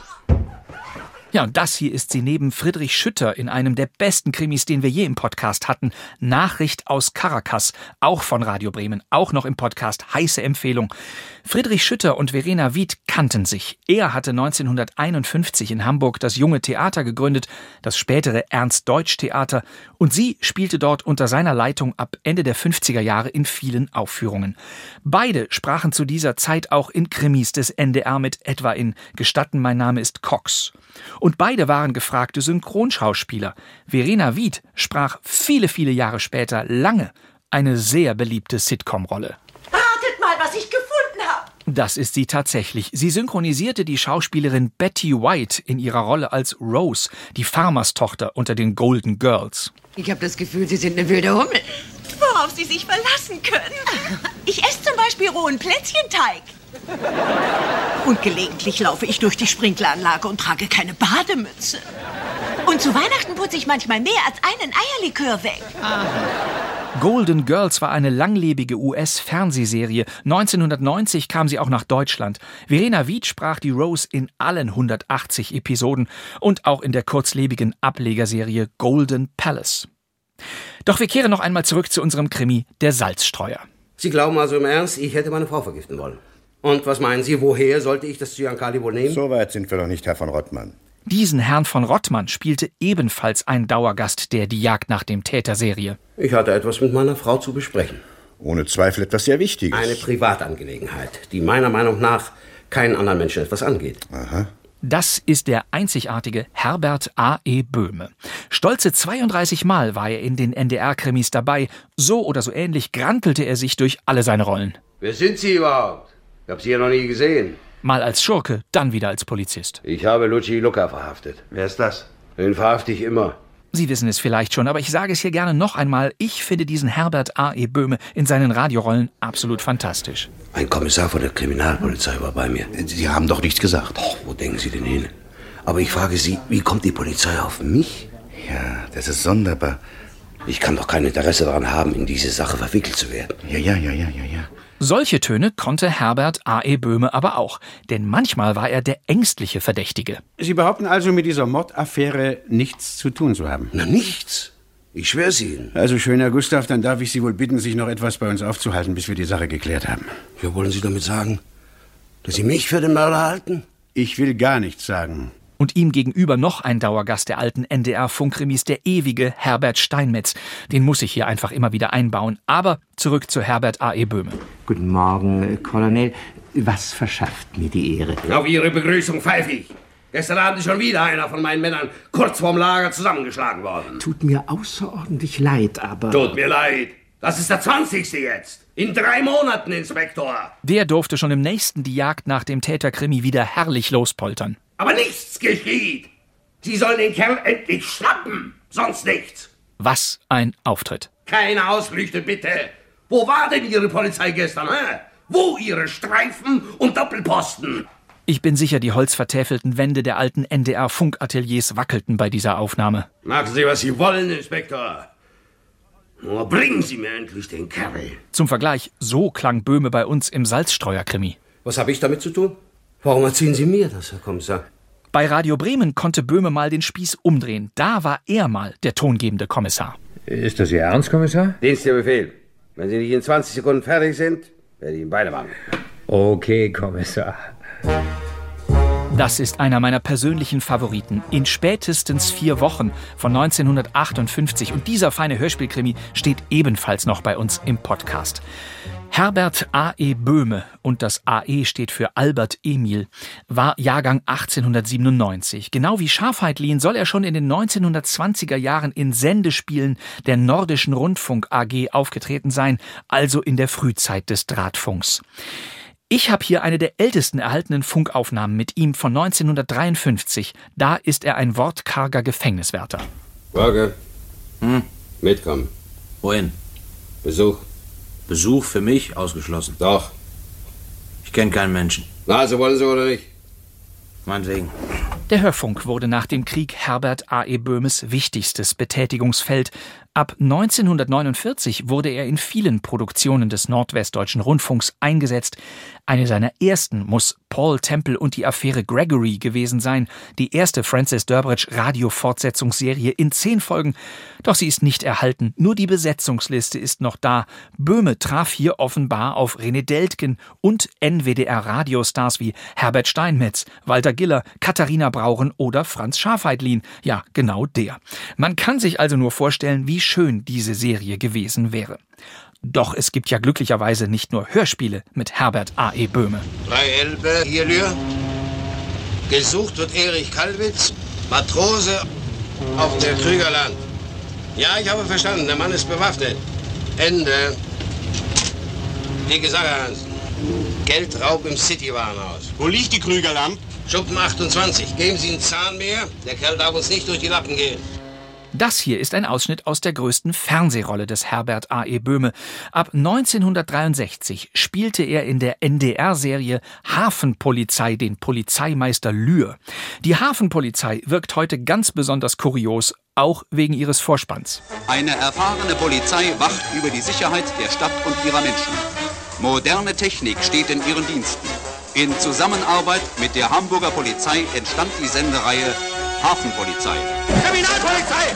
Ja, und das hier ist sie neben Friedrich Schütter in einem der besten Krimis, den wir je im Podcast hatten. Nachricht aus Caracas, auch von Radio Bremen, auch noch im Podcast. Heiße Empfehlung. Friedrich Schütter und Verena Wied kannten sich. Er hatte neunzehnhunderteinundfünfzig in Hamburg das Junge Theater gegründet, das spätere Ernst-Deutsch-Theater. Und sie spielte dort unter seiner Leitung ab Ende der fünfziger Jahre in vielen Aufführungen. Beide sprachen zu dieser Zeit auch in Krimis des N D R mit, etwa in Gestatten, mein Name ist Cox. Und beide waren gefragte Synchronschauspieler. Verena Wied sprach viele, viele Jahre später lange eine sehr beliebte Sitcom-Rolle. Ratet mal, was ich gefunden habe. Das ist sie tatsächlich. Sie synchronisierte die Schauspielerin Betty White in ihrer Rolle als Rose, die Farmerstochter unter den Golden Girls. Ich habe das Gefühl, Sie sind eine wilde Hummel. Worauf Sie sich verlassen können. Ich esse zum Beispiel rohen Plätzchenteig. Und gelegentlich laufe ich durch die Sprinkleranlage und trage keine Bademütze. Und zu Weihnachten putze ich manchmal mehr als einen Eierlikör weg. Golden Girls war eine langlebige U S-Fernsehserie. neunzehnhundertneunzig kam sie auch nach Deutschland. Verena Wied sprach die Rose in allen hundertachtzig Episoden und auch in der kurzlebigen Ablegerserie Golden Palace. Doch wir kehren noch einmal zurück zu unserem Krimi Der Salzstreuer. Sie glauben also im Ernst, ich hätte meine Frau vergiften wollen? Und was meinen Sie, woher sollte ich das Zyankali wohl nehmen? So weit sind wir doch nicht, Herr von Rottmann. Diesen Herrn von Rottmann spielte ebenfalls ein Dauergast der Die Jagd nach dem Täter-Serie. Ich hatte etwas mit meiner Frau zu besprechen. Ohne Zweifel etwas sehr Wichtiges. Eine Privatangelegenheit, die meiner Meinung nach keinen anderen Menschen etwas angeht. Aha. Das ist der einzigartige Herbert A E. Böhme. Stolze zweiunddreißig Mal war er in den N D R-Krimis dabei. So oder so ähnlich grantelte er sich durch alle seine Rollen. Wer sind Sie überhaupt? Ich habe Sie ja noch nie gesehen. Mal als Schurke, dann wieder als Polizist. Ich habe Luci Luca verhaftet. Wer ist das? Den verhafte ich immer. Sie wissen es vielleicht schon, aber ich sage es hier gerne noch einmal. Ich finde diesen Herbert A E. Böhme in seinen Radiorollen absolut fantastisch. Ein Kommissar von der Kriminalpolizei war bei mir. Sie haben doch nichts gesagt. Oh, wo denken Sie denn hin? Aber ich frage Sie, wie kommt die Polizei auf mich? Ja, das ist sonderbar. Ich kann doch kein Interesse daran haben, in diese Sache verwickelt zu werden. Ja, ja, ja, ja, ja, ja. Solche Töne konnte Herbert A E. Böhme aber auch, denn manchmal war er der ängstliche Verdächtige. Sie behaupten also, mit dieser Mordaffäre nichts zu tun zu haben? Na, nichts. Ich schwör's Ihnen. Also schön, Herr Gustav, dann darf ich Sie wohl bitten, sich noch etwas bei uns aufzuhalten, bis wir die Sache geklärt haben. Ja, wollen Sie damit sagen, dass Sie mich für den Mörder halten? Ich will gar nichts sagen. Und ihm gegenüber noch ein Dauergast der alten N D R-Funkkrimis, der ewige Herbert Steinmetz. Den muss ich hier einfach immer wieder einbauen. Aber zurück zu Herbert A E. Böhme. Guten Morgen, Colonel. Was verschafft mir die Ehre? Auf Ihre Begrüßung pfeife ich. Gestern Abend ist schon wieder einer von meinen Männern kurz vorm Lager zusammengeschlagen worden. Tut mir außerordentlich leid, aber... Tut mir leid. Das ist der zwanzigste jetzt. In drei Monaten, Inspektor. Der durfte schon im nächsten Die Jagd nach dem Täterkrimi wieder herrlich lospoltern. Aber nichts geschieht. Sie sollen den Kerl endlich schnappen, sonst nichts. Was ein Auftritt. Keine Ausflüchte, bitte. Wo war denn Ihre Polizei gestern, hä? Wo Ihre Streifen und Doppelposten? Ich bin sicher, die holzvertäfelten Wände der alten N D R-Funkateliers wackelten bei dieser Aufnahme. Machen Sie, was Sie wollen, Inspektor. Nur bringen Sie mir endlich den Kerl. Zum Vergleich, so klang Böhme bei uns im Salzstreuer-Krimi. Was habe ich damit zu tun? Warum erzählen Sie mir das, Herr Kommissar? Bei Radio Bremen konnte Böhme mal den Spieß umdrehen. Da war er mal der tongebende Kommissar. Ist das Ihr Ernst, Kommissar? Dienstlicher Befehl. Wenn Sie nicht in zwanzig Sekunden fertig sind, werde ich Ihnen beide warnen. Okay, Kommissar. Das ist einer meiner persönlichen Favoriten. In spätestens vier Wochen von neunzehnhundertachtundfünfzig. Und dieser feine Hörspielkrimi steht ebenfalls noch bei uns im Podcast. Herbert A E. Böhme, und das A E steht für Albert Emil, war Jahrgang achtzehnhundertsiebenundneunzig. Genau wie Scharfheitlin soll er schon in den neunzehnhundertzwanziger Jahren in Sendespielen der Nordischen Rundfunk A G aufgetreten sein, also in der Frühzeit des Drahtfunks. Ich habe hier eine der ältesten erhaltenen Funkaufnahmen mit ihm von neunzehnhundertdreiundfünfzig. Da ist er ein wortkarger Gefängniswärter. Frage. Hm? Mitkommen. Wohin? Besuch. Besuch für mich ausgeschlossen. Doch. Ich kenne keinen Menschen. Na, also wollen Sie oder nicht? Meinetwegen. Der Hörfunk wurde nach dem Krieg Herbert A E. Böhmes wichtigstes Betätigungsfeld. Ab neunzehnhundertneunundvierzig wurde er in vielen Produktionen des Nordwestdeutschen Rundfunks eingesetzt. Eine seiner ersten muss Paul Temple und die Affäre Gregory gewesen sein, die erste Francis Durbridge Radio-Fortsetzungsserie in zehn Folgen. Doch sie ist nicht erhalten, nur die Besetzungsliste ist noch da. Böhme traf hier offenbar auf René Deltgen und N W D R-Radiostars wie Herbert Steinmetz, Walter Giller, Katharina Brauren oder Franz Scharfheitlin. Ja, genau der. Man kann sich also nur vorstellen, wie schön diese Serie gewesen wäre. Doch es gibt ja glücklicherweise nicht nur Hörspiele mit Herbert A E. Böhme. Drei Elbe, hier Lür. Gesucht wird Erich Kallwitz, Matrose auf der Krügerland. Ja, ich habe verstanden, der Mann ist bewaffnet. Ende. Wie gesagt, Hans, Geldraub im City-Warenhaus. Wo liegt die Krügerland? Schuppen achtundzwanzig. Geben Sie einen Zahn mehr. Der Kerl darf uns nicht durch die Lappen gehen. Das hier ist ein Ausschnitt aus der größten Fernsehrolle des Herbert A E. Böhme. Ab neunzehnhundertdreiundsechzig spielte er in der N D R-Serie Hafenpolizei den Polizeimeister Lühr. Die Hafenpolizei wirkt heute ganz besonders kurios, auch wegen ihres Vorspanns. Eine erfahrene Polizei wacht über die Sicherheit der Stadt und ihrer Menschen. Moderne Technik steht in ihren Diensten. In Zusammenarbeit mit der Hamburger Polizei entstand die Sendereihe Hafenpolizei. Kriminalpolizei!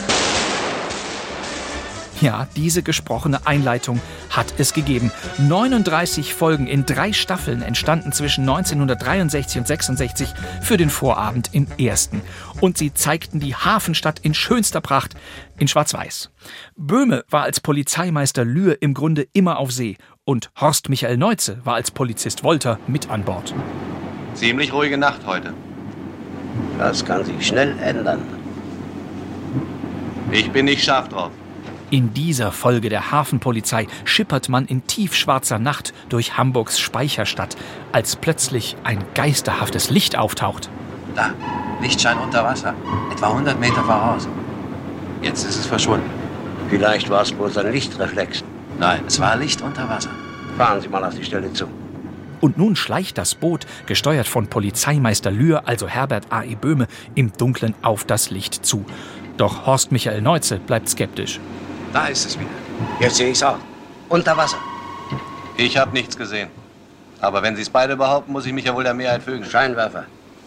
Ja, diese gesprochene Einleitung hat es gegeben. neununddreißig Folgen in drei Staffeln entstanden zwischen neunzehnhundertdreiundsechzig und sechsundsechzig für den Vorabend im ersten. Und sie zeigten die Hafenstadt in schönster Pracht in Schwarz-Weiß. Böhme war als Polizeimeister Lühr im Grunde immer auf See. Und Horst Michael Neuze war als Polizist Wolter mit an Bord. Ziemlich ruhige Nacht heute. Das kann sich schnell ändern. Ich bin nicht scharf drauf. In dieser Folge der Hafenpolizei schippert man in tiefschwarzer Nacht durch Hamburgs Speicherstadt, als plötzlich ein geisterhaftes Licht auftaucht. Da, Lichtschein unter Wasser. Etwa hundert Meter voraus. Jetzt ist es verschwunden. Vielleicht war es bloß ein Lichtreflex. Nein, es war Licht unter Wasser. Fahren Sie mal auf die Stelle zu. Und nun schleicht das Boot, gesteuert von Polizeimeister Lühr, also Herbert A E. Böhme, im Dunkeln auf das Licht zu. Doch Horst Michael Neuze bleibt skeptisch. Da ist es wieder. Jetzt sehe ich's auch. Unter Wasser. Ich habe nichts gesehen. Aber wenn Sie es beide behaupten, muss ich mich ja wohl der Mehrheit fügen. Scheinwerfer.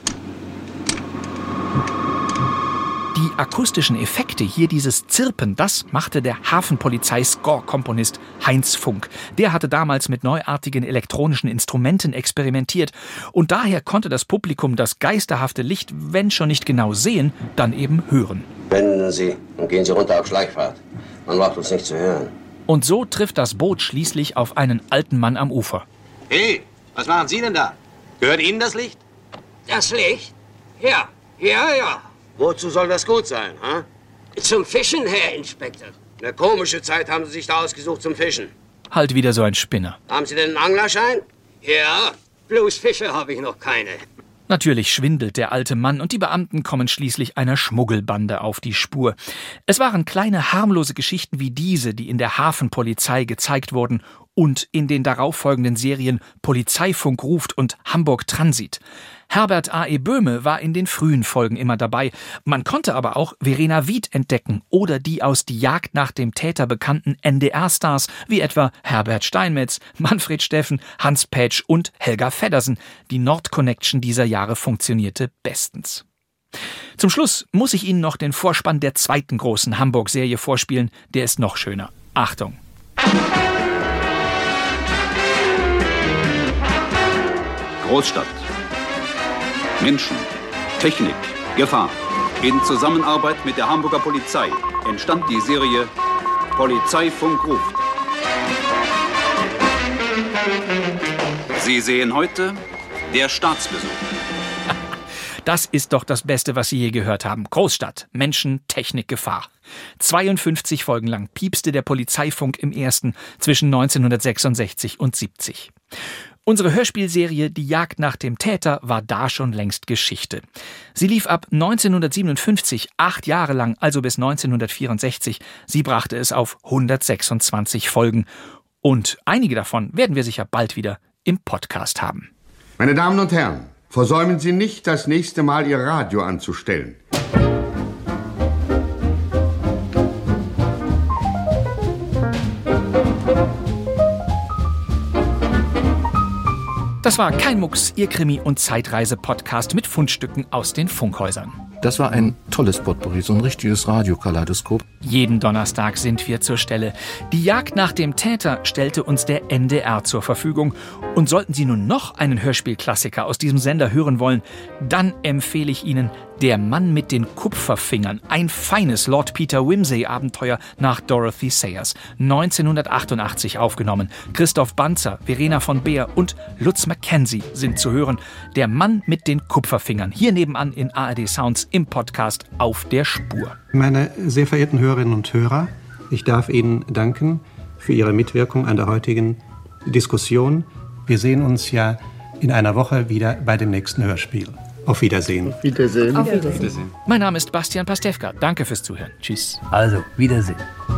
Die akustischen Effekte, hier dieses Zirpen, das machte der Hafenpolizei-Score-Komponist Heinz Funk. Der hatte damals mit neuartigen elektronischen Instrumenten experimentiert. Und daher konnte das Publikum das geisterhafte Licht, wenn schon nicht genau sehen, dann eben hören. Wenden Sie und gehen Sie runter auf Schleichfahrt. Man braucht uns nicht zu hören. Und so trifft das Boot schließlich auf einen alten Mann am Ufer. Hey, was machen Sie denn da? Gehört Ihnen das Licht? Das Licht? Ja, ja, ja. Wozu soll das gut sein, ha? Zum Fischen, Herr Inspektor. Eine komische Zeit haben Sie sich da ausgesucht zum Fischen. Halt wieder so ein Spinner. Haben Sie denn einen Anglerschein? Ja, bloß Fische habe ich noch keine. Natürlich schwindelt der alte Mann und die Beamten kommen schließlich einer Schmuggelbande auf die Spur. Es waren kleine harmlose Geschichten wie diese, die in der Hafenpolizei gezeigt wurden und in den darauffolgenden Serien Polizeifunk ruft und Hamburg Transit. Herbert A E. Böhme war in den frühen Folgen immer dabei. Man konnte aber auch Verena Wied entdecken oder die aus Die Jagd nach dem Täter bekannten N D R-Stars, wie etwa Herbert Steinmetz, Manfred Steffen, Hans Pätsch und Helga Feddersen. Die Nord-Connection dieser Jahre funktionierte bestens. Zum Schluss muss ich Ihnen noch den Vorspann der zweiten großen Hamburg-Serie vorspielen. Der ist noch schöner. Achtung! Großstadt. Menschen, Technik, Gefahr. In Zusammenarbeit mit der Hamburger Polizei entstand die Serie Polizeifunk ruft. Sie sehen heute der Staatsbesuch. Das ist doch das Beste, was Sie je gehört haben. Großstadt, Menschen, Technik, Gefahr. zweiundfünfzig Folgen lang piepste der Polizeifunk im ersten zwischen neunzehnhundertsechsundsechzig und siebzig. Unsere Hörspielserie Die Jagd nach dem Täter war da schon längst Geschichte. Sie lief ab neunzehnhundertsiebenundfünfzig, acht Jahre lang, also bis neunzehnhundertvierundsechzig. Sie brachte es auf hundertsechsundzwanzig Folgen. Und einige davon werden wir sicher bald wieder im Podcast haben. Meine Damen und Herren, versäumen Sie nicht, das nächste Mal Ihr Radio anzustellen. Das war Kein Mucks, Ihr Krimi- und Zeitreise-Podcast mit Fundstücken aus den Funkhäusern. Das war ein tolles Potpourri, so ein richtiges Radiokaleidoskop. Jeden Donnerstag sind wir zur Stelle. Die Jagd nach dem Täter stellte uns der N D R zur Verfügung. Und sollten Sie nun noch einen Hörspielklassiker aus diesem Sender hören wollen, dann empfehle ich Ihnen Der Mann mit den Kupferfingern. Ein feines Lord Peter Wimsey-Abenteuer nach Dorothy Sayers. neunzehnhundertachtundachtzig aufgenommen. Christoph Banzer, Verena von Beer und Lutz Mackenzie sind zu hören. Der Mann mit den Kupferfingern. Hier nebenan in A R D Sounds im Podcast Auf der Spur. Meine sehr verehrten Hörerinnen und Hörer, ich darf Ihnen danken für Ihre Mitwirkung an der heutigen Diskussion. Wir sehen uns ja in einer Woche wieder bei dem nächsten Hörspiel. Auf Wiedersehen. Auf Wiedersehen. Auf Wiedersehen. Mein Name ist Bastian Pastewka. Danke fürs Zuhören. Tschüss. Also, Wiedersehen.